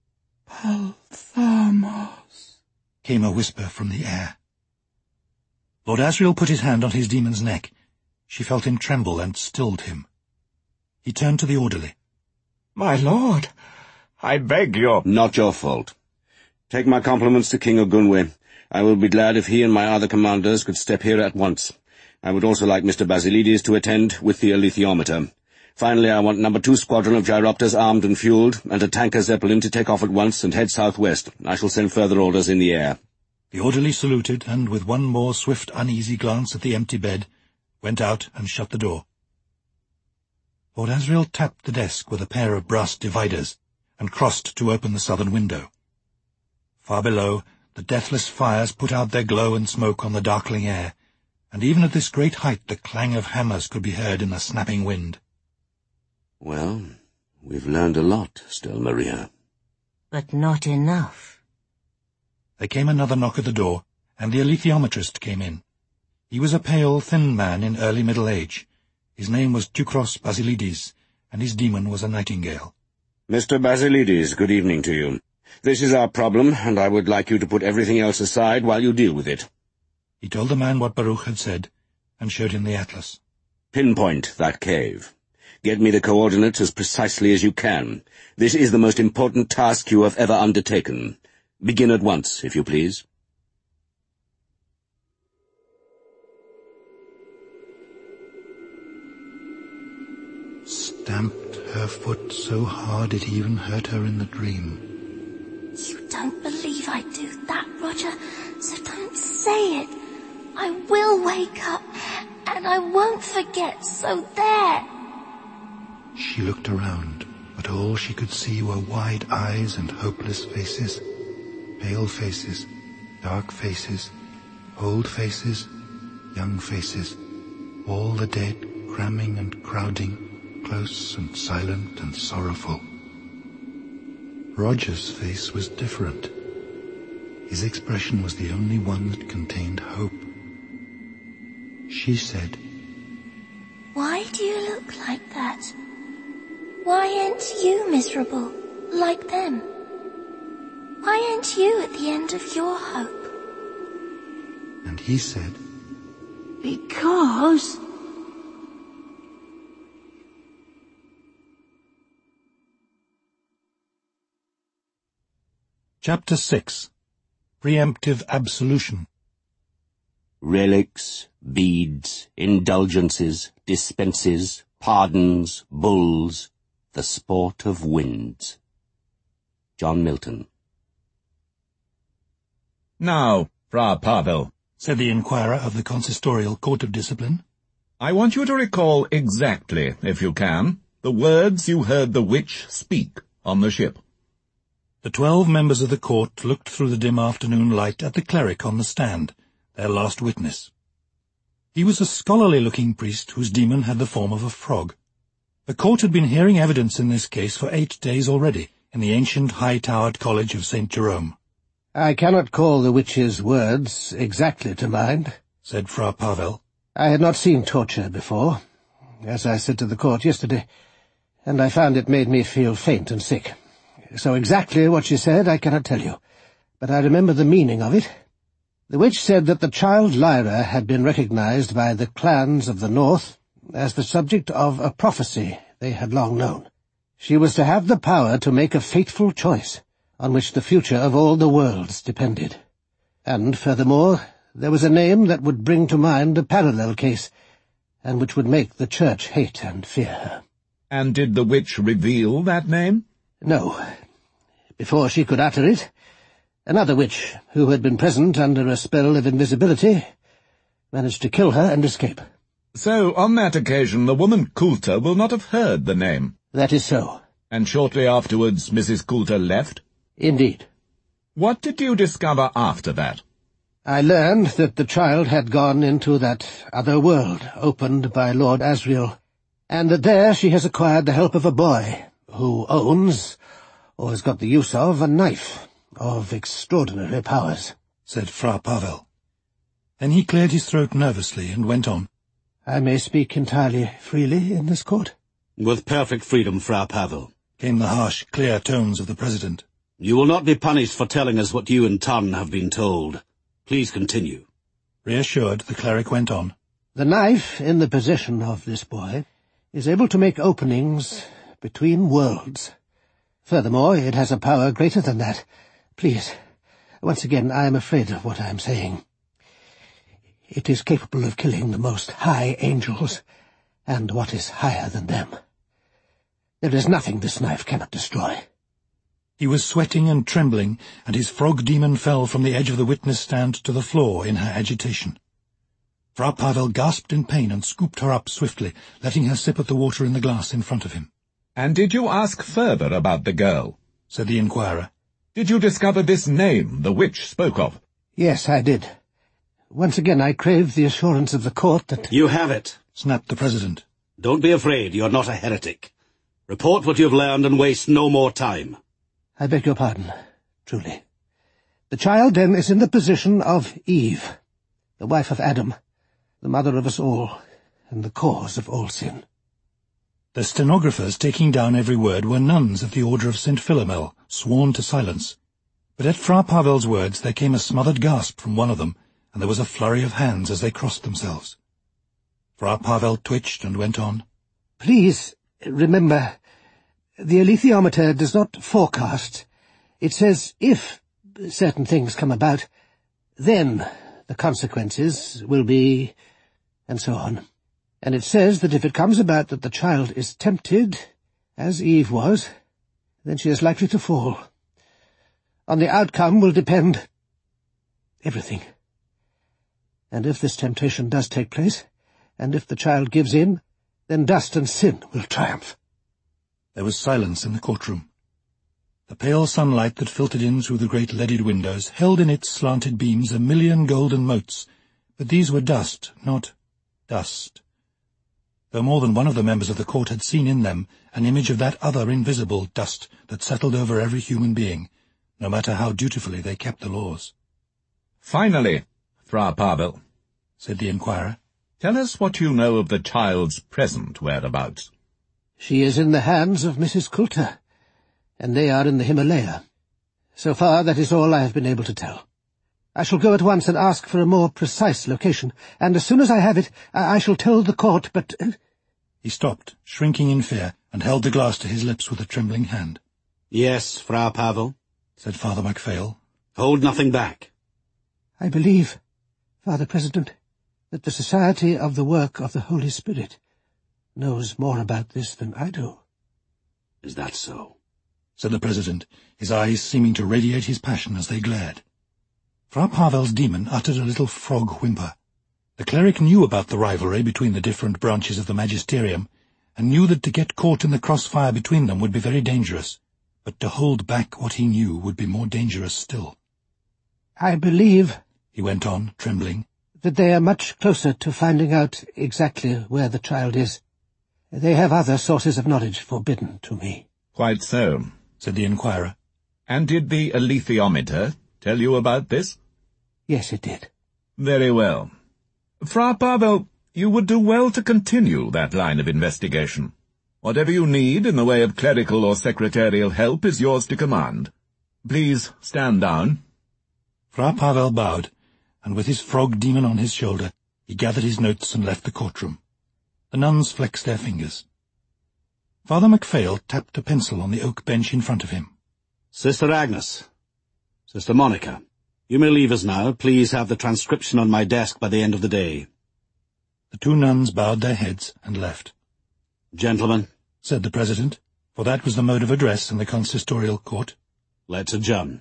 Balthamos, came a whisper from the air. Lord Asriel put his hand on his demon's neck. She felt him tremble and stilled him. He turned to the orderly. My lord, I beg your... Not your fault. Take my compliments to King Ogunwe. I will be glad if he and my other commanders could step here at once. I would also like Mister Basilides to attend with the alethiometer. Finally, I want number two squadron of gyropters armed and fueled, and a tanker Zeppelin to take off at once and head southwest. I shall send further orders in the air. The orderly saluted, and with one more swift, uneasy glance at the empty bed, went out and shut the door. Lord Asriel tapped the desk with a pair of brass dividers, and crossed to open the southern window. Far below, the deathless fires put out their glow and smoke on the darkling air, and even at this great height the clang of hammers could be heard in the snapping wind. Well, we've learned a lot, Stel Maria. But not enough. There came another knock at the door, and the alethiometrist came in. He was a pale, thin man in early middle age. His name was Teucros Basilides, and his demon was a nightingale. Mister Basilides, good evening to you. This is our problem, and I would like you to put everything else aside while you deal with it. He told the man what Baruch had said, and showed him the atlas. Pinpoint that cave. Get me the coordinates as precisely as you can. This is the most important task you have ever undertaken. Begin at once, if you please. Stamped her foot so hard it even hurt her in the dream. You don't believe I'd do that, Roger, so don't say it. I will wake up, and I won't forget, so there. She looked around, but all she could see were wide eyes and hopeless faces. Pale faces, dark faces, old faces, young faces, all the dead cramming and crowding, close and silent and sorrowful. Roger's face was different. His expression was the only one that contained hope. She said, Why do you look like that? Why aren't you miserable, like them? Why aren't you at the end of your hope? And he said, Because... Chapter six. Preemptive Absolution. Relics, beads, indulgences, dispenses, pardons, bulls, the sport of winds. John Milton. Now, Fra Pavel, said the inquirer of the consistorial court of discipline. I want you to recall exactly, if you can, the words you heard the witch speak on the ship. The twelve members of the court looked through the dim afternoon light at the cleric on the stand, their last witness. He was a scholarly-looking priest whose demon had the form of a frog. The court had been hearing evidence in this case for eight days already, in the ancient high-towered college of Saint Jerome. "I cannot call the witch's words exactly to mind," said Fra Pavel. "I had not seen torture before, as I said to the court yesterday, and I found it made me feel faint and sick. So exactly what she said I cannot tell you, but I remember the meaning of it. The witch said that the child Lyra had been recognized by the clans of the north as the subject of a prophecy they had long known. She was to have the power to make a fateful choice, on which the future of all the worlds depended. And, furthermore, there was a name that would bring to mind a parallel case, and which would make the church hate and fear her." "And did the witch reveal that name?" "No. Before she could utter it, another witch, who had been present under a spell of invisibility, managed to kill her and escape." "So, on that occasion, the woman Coulter will not have heard the name?" "That is so." "And shortly afterwards Missus Coulter left?" "Indeed." "What did you discover after that?" "I learned that the child had gone into that other world opened by Lord Asriel, and that there she has acquired the help of a boy, who owns, or has got the use of, a knife of extraordinary powers," said Fra Pavel. Then he cleared his throat nervously and went on. "I may speak entirely freely in this court?" "With perfect freedom, Fra Pavel," came the harsh, clear tones of the President. "You will not be punished for telling us what you and Ton have been told. Please continue." Reassured, the cleric went on. "The knife in the possession of this boy is able to make openings between worlds. Furthermore, it has a power greater than that. Please, once again, I am afraid of what I am saying. It is capable of killing the most high angels, and what is higher than them. There is nothing this knife cannot destroy." He was sweating and trembling, and his frog demon fell from the edge of the witness stand to the floor in her agitation. Fra Pavel gasped in pain and scooped her up swiftly, letting her sip at the water in the glass in front of him. "And did you ask further about the girl?" said the inquirer. "Did you discover this name the witch spoke of?" "Yes, I did. Once again I crave the assurance of the court that—" "You have it," snapped the President. "Don't be afraid, you're not a heretic. Report what you've learned and waste no more time." "I beg your pardon, truly. The child, then, is in the position of Eve, the wife of Adam, the mother of us all, and the cause of all sin." The stenographers taking down every word were nuns of the Order of Saint Philomel, sworn to silence. But at Fra Pavel's words there came a smothered gasp from one of them, and there was a flurry of hands as they crossed themselves. Fra Pavel twitched and went on. "Please, remember, the alethiometer does not forecast. It says if certain things come about, then the consequences will be, and so on. And it says that if it comes about that the child is tempted, as Eve was, then she is likely to fall. On the outcome will depend everything. And if this temptation does take place, and if the child gives in, then dust and sin will triumph." There was silence in the courtroom. The pale sunlight that filtered in through the great leaded windows held in its slanted beams a million golden motes, but these were dust, not dust. Though more than one of the members of the court had seen in them an image of that other invisible dust that settled over every human being, no matter how dutifully they kept the laws. "Finally, Fra Pavel," said the inquirer, "tell us what you know of the child's present whereabouts." "She is in the hands of Missus Coulter, and they are in the Himalaya. So far, that is all I have been able to tell. I shall go at once and ask for a more precise location, and as soon as I have it, I, I shall tell the court, but—" He stopped, shrinking in fear, and held the glass to his lips with a trembling hand. "Yes, Fra Pavel," said Father MacPhail. "Hold nothing back." "I believe, Father President, that the Society of the Work of the Holy Spirit knows more about this than I do." "Is that so?" said the President, his eyes seeming to radiate his passion as they glared. Fra Pavel's demon uttered a little frog whimper. The cleric knew about the rivalry between the different branches of the magisterium, and knew that to get caught in the crossfire between them would be very dangerous, but to hold back what he knew would be more dangerous still. I believe, he went on, trembling, that they are much closer to finding out exactly where the child is. They have other sources of knowledge forbidden to me. Quite so, said the inquirer. And did the alethiometer tell you about this? Yes, it did. Very well. Fra Pavel, you would do well to continue that line of investigation. Whatever you need in the way of clerical or secretarial help is yours to command. Please stand down. Fra Pavel bowed, and with his frog demon on his shoulder, he gathered his notes and left the courtroom. The nuns flexed their fingers. Father MacPhail tapped a pencil on the oak bench in front of him. Sister Agnes, Sister Monica, you may leave us now. Please have the transcription on my desk by the end of the day. The two nuns bowed their heads and left. Gentlemen, said the President, for that was the mode of address in the consistorial court, let's adjourn.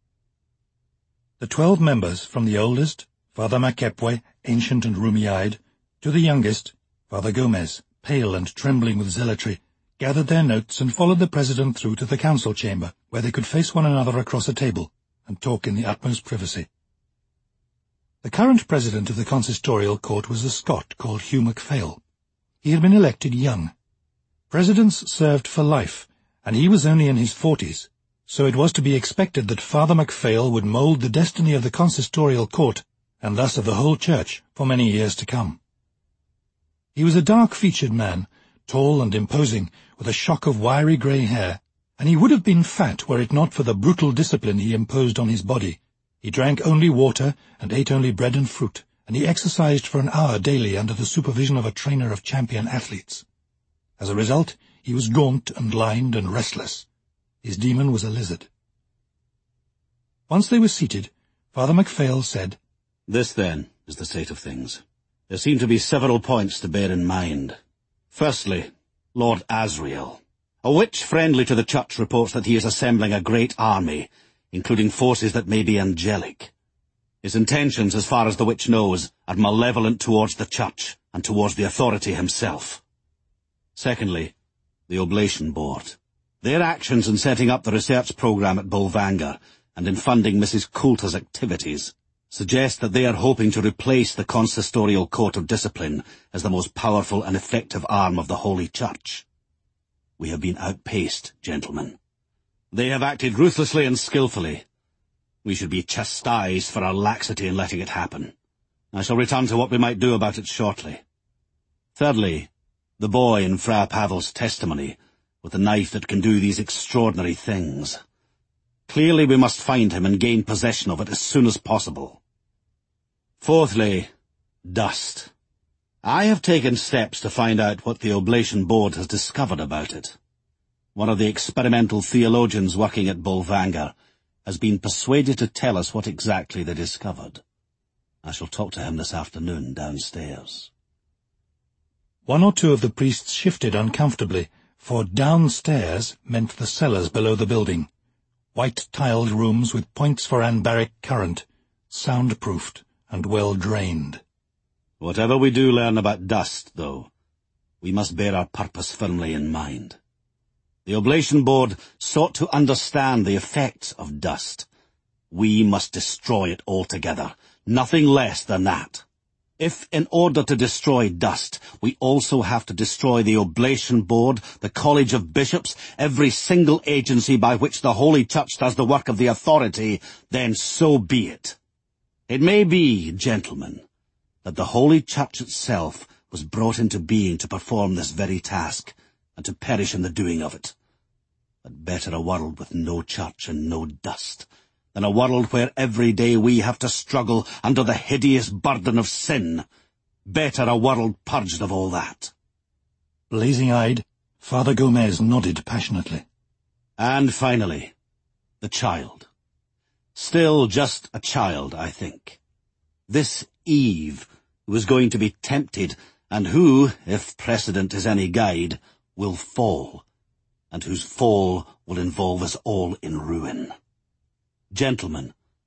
The twelve members, from the oldest, Father Makepwe, ancient and rheumy-eyed, to the youngest, Father Gomez, pale and trembling with zealotry, gathered their notes and followed the President through to the council chamber, where they could face one another across a table and talk in the utmost privacy. The current President of the consistorial court was a Scot called Hugh MacPhail. He had been elected young. Presidents served for life, and he was only in his forties, so it was to be expected that Father MacPhail would mould the destiny of the consistorial court, and thus of the whole church, for many years to come. He was a dark-featured man, tall and imposing, with a shock of wiry grey hair, and he would have been fat were it not for the brutal discipline he imposed on his body. He drank only water and ate only bread and fruit, and he exercised for an hour daily under the supervision of a trainer of champion athletes. As a result, he was gaunt and lined and restless. His demon was a lizard. Once they were seated, Father MacPhail said, This, then, is the state of things. There seem to be several points to bear in mind. Firstly, Lord Asriel. A witch friendly to the Church reports that he is assembling a great army, including forces that may be angelic. His intentions, as far as the witch knows, are malevolent towards the Church and towards the authority himself. Secondly, the Oblation Board. Their actions in setting up the research programme at Bolvangar and in funding Missus Coulter's activities suggest that they are hoping to replace the consistorial court of discipline as the most powerful and effective arm of the Holy Church. We have been outpaced, gentlemen. They have acted ruthlessly and skillfully. We should be chastised for our laxity in letting it happen. I shall return to what we might do about it shortly. Thirdly, the boy in Fra Pavel's testimony, with a knife that can do these extraordinary things. Clearly we must find him and gain possession of it as soon as possible. Fourthly, dust. I have taken steps to find out what the Oblation Board has discovered about it. One of the experimental theologians working at Bolvangar has been persuaded to tell us what exactly they discovered. I shall talk to him this afternoon downstairs. One or two of the priests shifted uncomfortably, for downstairs meant the cellars below the building. White-tiled rooms with points for anbaric current, soundproofed and well-drained. Whatever we do learn about dust, though, we must bear our purpose firmly in mind. The Oblation Board sought to understand the effects of dust. We must destroy it altogether, nothing less than that. If, in order to destroy dust, we also have to destroy the Oblation Board, the College of Bishops, every single agency by which the Holy Church does the work of the authority, then so be it. It may be, gentlemen, that the Holy Church itself was brought into being to perform this very task, and to perish in the doing of it. But better a world with no church and no dust, than a world where every day we have to struggle under the hideous burden of sin. Better a world purged of all that. Blazing-eyed, Father Gomez nodded passionately. And finally, the child. Still just a child, I think. This Eve, who is going to be tempted, and who, if precedent is any guide, will fall, and whose fall will involve us all in ruin. Gentlemen,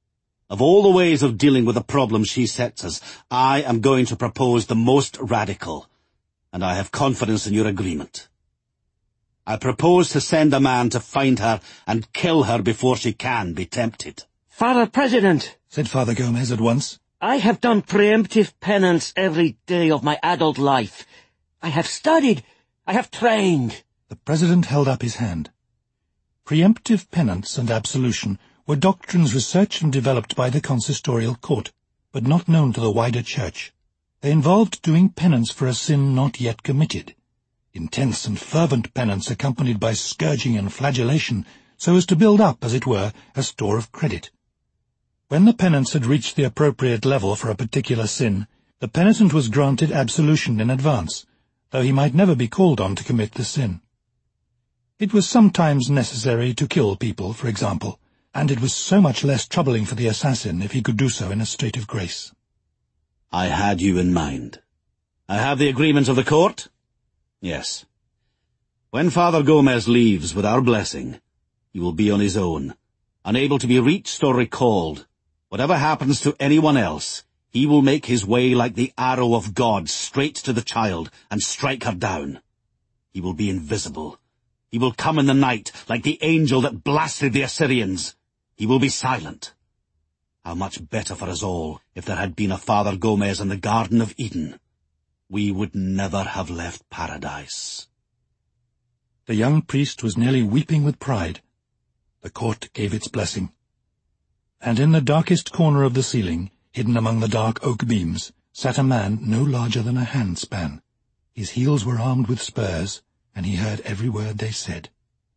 Of all the ways of dealing with the problem she sets us, I am going to propose the most radical, and I have confidence in your agreement. I propose to send a man to find her and kill her before she can be tempted. Father President, said Father Gomez at once, I have done preemptive penance every day of my adult life. I have studied. I have trained. The President held up his hand. Preemptive penance and absolution were doctrines researched and developed by the consistorial court, but not known to the wider church. They involved doing penance for a sin not yet committed. Intense and fervent penance accompanied by scourging and flagellation, so as to build up, as it were, a store of credit. When the penance had reached the appropriate level for a particular sin, the penitent was granted absolution in advance, though he might never be called on to commit the sin. It was sometimes necessary to kill people, for example, and it was so much less troubling for the assassin if he could do so in a state of grace. I had you in mind. I have the agreement of the court? Yes. When Father Gomez leaves with our blessing, he will be on his own, unable to be reached or recalled. Whatever happens to anyone else, he will make his way like the arrow of God straight to the child and strike her down. He will be invisible. He will come in the night like the angel that blasted the Assyrians. He will be silent. How much better for us all if there had been a Father Gomez in the Garden of Eden. We would never have left paradise. The young priest was nearly weeping with pride. The court gave its blessing. And in the darkest corner of the ceiling, hidden among the dark oak beams, sat a man no larger than a handspan. His heels were armed with spurs, and he heard every word they said.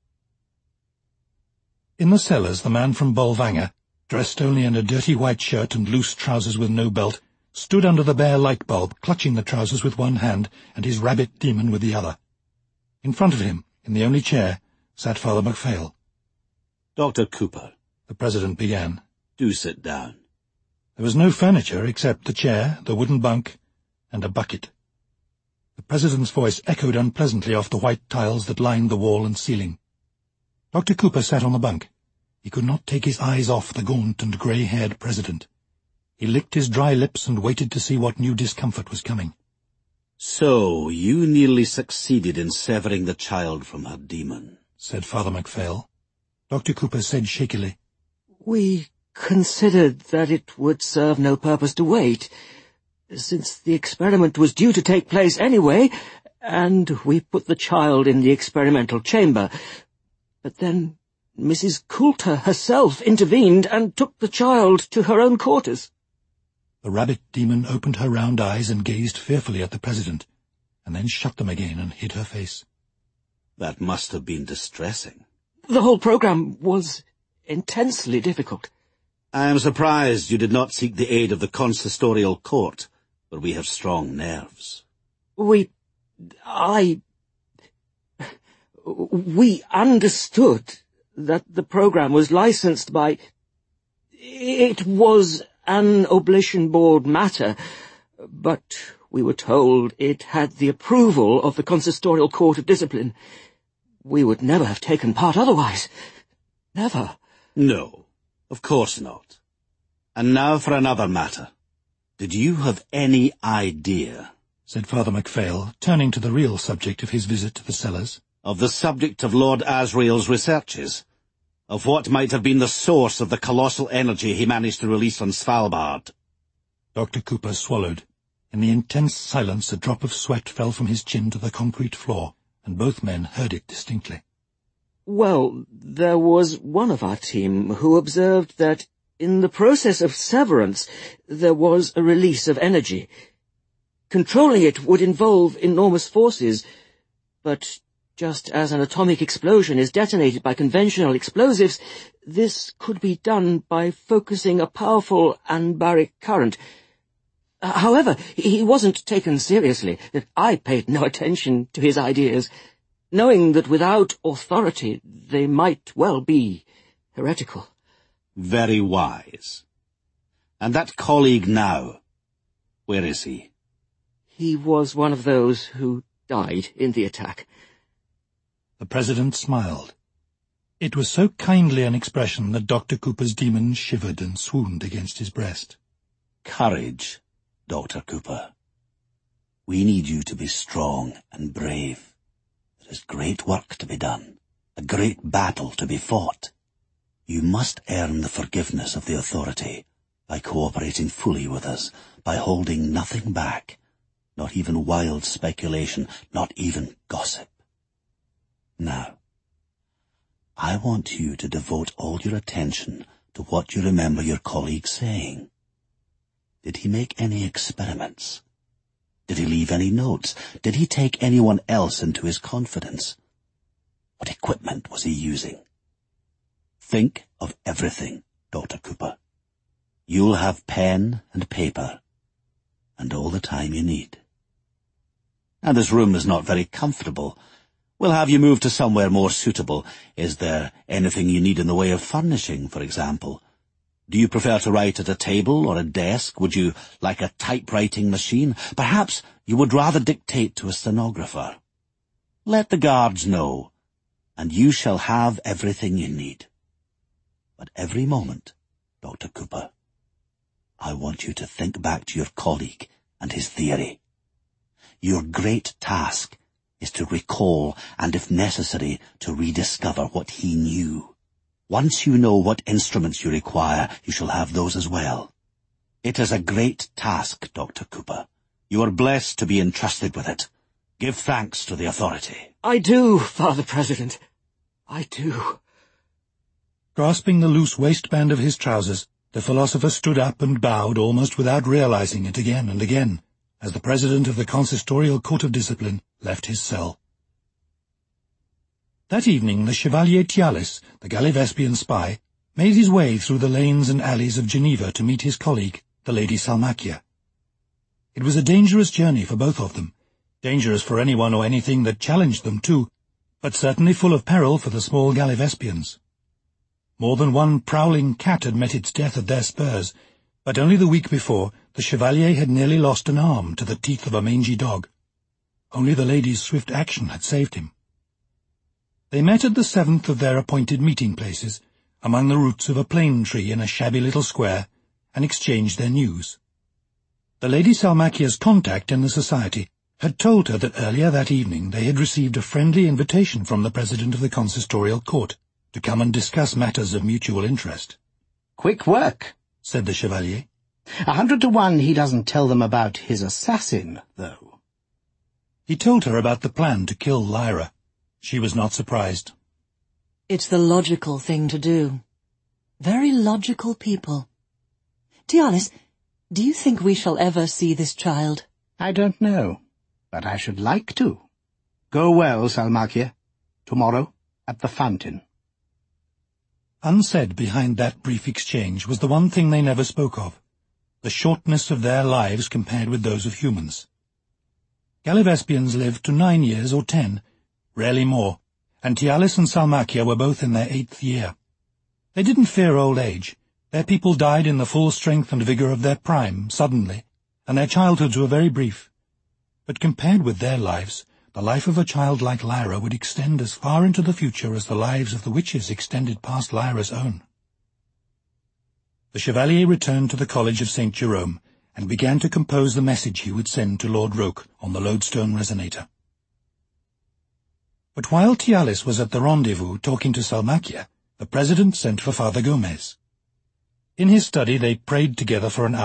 In the cellars, the man from Bolvangar, dressed only in a dirty white shirt and loose trousers with no belt, stood under the bare light bulb, clutching the trousers with one hand and his rabbit demon with the other. In front of him, in the only chair, sat Father MacPhail. Doctor Cooper, the President began. Do sit down. There was no furniture except the chair, the wooden bunk, and a bucket. The President's voice echoed unpleasantly off the white tiles that lined the wall and ceiling. Doctor Cooper sat on the bunk. He could not take his eyes off the gaunt and grey-haired President. He licked his dry lips and waited to see what new discomfort was coming. So, you nearly succeeded in severing the child from her demon, said Father MacPhail. Doctor Cooper said shakily, We considered that it would serve no purpose to wait, since the experiment was due to take place anyway, and we put the child in the experimental chamber. But then Missus Coulter herself intervened and took the child to her own quarters. The rabbit demon opened her round eyes and gazed fearfully at the President, and then shut them again and hid her face. That must have been distressing. The whole program was intensely difficult. I am surprised you did not seek the aid of the consistorial court, where we have strong nerves. We... I... We understood that the program was licensed by... It was an oblation board matter, but we were told it had the approval of the consistorial court of discipline. We would never have taken part otherwise. Never. No, of course not. And now for another matter. Did you have any idea, said Father MacPhail, turning to the real subject of his visit to the cellars, of the subject of Lord Asriel's researches? Of what might have been the source of the colossal energy he managed to release on Svalbard? Doctor Cooper swallowed. In the intense silence a drop of sweat fell from his chin to the concrete floor, and both men heard it distinctly. Well, there was one of our team who observed that in the process of severance there was a release of energy. Controlling it would involve enormous forces, but just as an atomic explosion is detonated by conventional explosives, this could be done by focusing a powerful anbaric current. However, he wasn't taken seriously. I paid no attention to his ideas, knowing that without authority they might well be heretical. Very wise. And that colleague now, where is he? He was one of those who died in the attack. The President smiled. It was so kindly an expression that Doctor Cooper's demon shivered and swooned against his breast. Courage, Doctor Cooper. We need you to be strong and brave. There is great work to be done, a great battle to be fought. You must earn the forgiveness of the authority by cooperating fully with us, by holding nothing back, not even wild speculation, not even gossip. Now, I want you to devote all your attention to what you remember your colleague saying. Did he make any experiments? Did he leave any notes? Did he take anyone else into his confidence? What equipment was he using? Think of everything, Doctor Cooper. You'll have pen and paper, and all the time you need. And this room is not very comfortable. We'll have you move to somewhere more suitable. Is there anything you need in the way of furnishing, for example? Do you prefer to write at a table or a desk? Would you like a typewriting machine? Perhaps you would rather dictate to a stenographer. Let the guards know, and you shall have everything you need. But every moment, Doctor Cooper, I want you to think back to your colleague and his theory. Your great task is to recall and, if necessary, to rediscover what he knew. Once you know what instruments you require, you shall have those as well. It is a great task, Doctor Cooper. You are blessed to be entrusted with it. Give thanks to the authority. I do, Father President. I do. Grasping the loose waistband of his trousers, the philosopher stood up and bowed almost without realizing it again and again, as the President of the Consistorial Court of Discipline left his cell. That evening the Chevalier Tialis, the Gallivespian spy, made his way through the lanes and alleys of Geneva to meet his colleague, the Lady Salmakia. It was a dangerous journey for both of them, dangerous for anyone or anything that challenged them too, but certainly full of peril for the small Gallivespians. More than one prowling cat had met its death at their spurs, but only the week before the Chevalier had nearly lost an arm to the teeth of a mangy dog. Only the lady's swift action had saved him. They met at the seventh of their appointed meeting places, among the roots of a plane tree in a shabby little square, and exchanged their news. The Lady Salmakia's contact in the society had told her that earlier that evening they had received a friendly invitation from the President of the Consistorial Court to come and discuss matters of mutual interest. "Quick work," said the Chevalier. "A hundred to one he doesn't tell them about his assassin, though." He told her about the plan to kill Lyra. She was not surprised. "It's the logical thing to do. Very logical people. Tialis, do you think we shall ever see this child?" "I don't know, but I should like to. Go well, Salmakia. Tomorrow, at the fountain." Unsaid behind that brief exchange was the one thing they never spoke of, the shortness of their lives compared with those of humans. Gallivespians lived to nine years or ten, rarely more, and Tialis and Salmakia were both in their eighth year. They didn't fear old age. Their people died in the full strength and vigour of their prime, suddenly, and their childhoods were very brief. But compared with their lives, the life of a child like Lyra would extend as far into the future as the lives of the witches extended past Lyra's own. The Chevalier returned to the College of Saint Jerome, and began to compose the message he would send to Lord Roke on the lodestone resonator. But while Tialis was at the rendezvous talking to Salmakia, the President sent for Father Gomez. In his study they prayed together for an hour.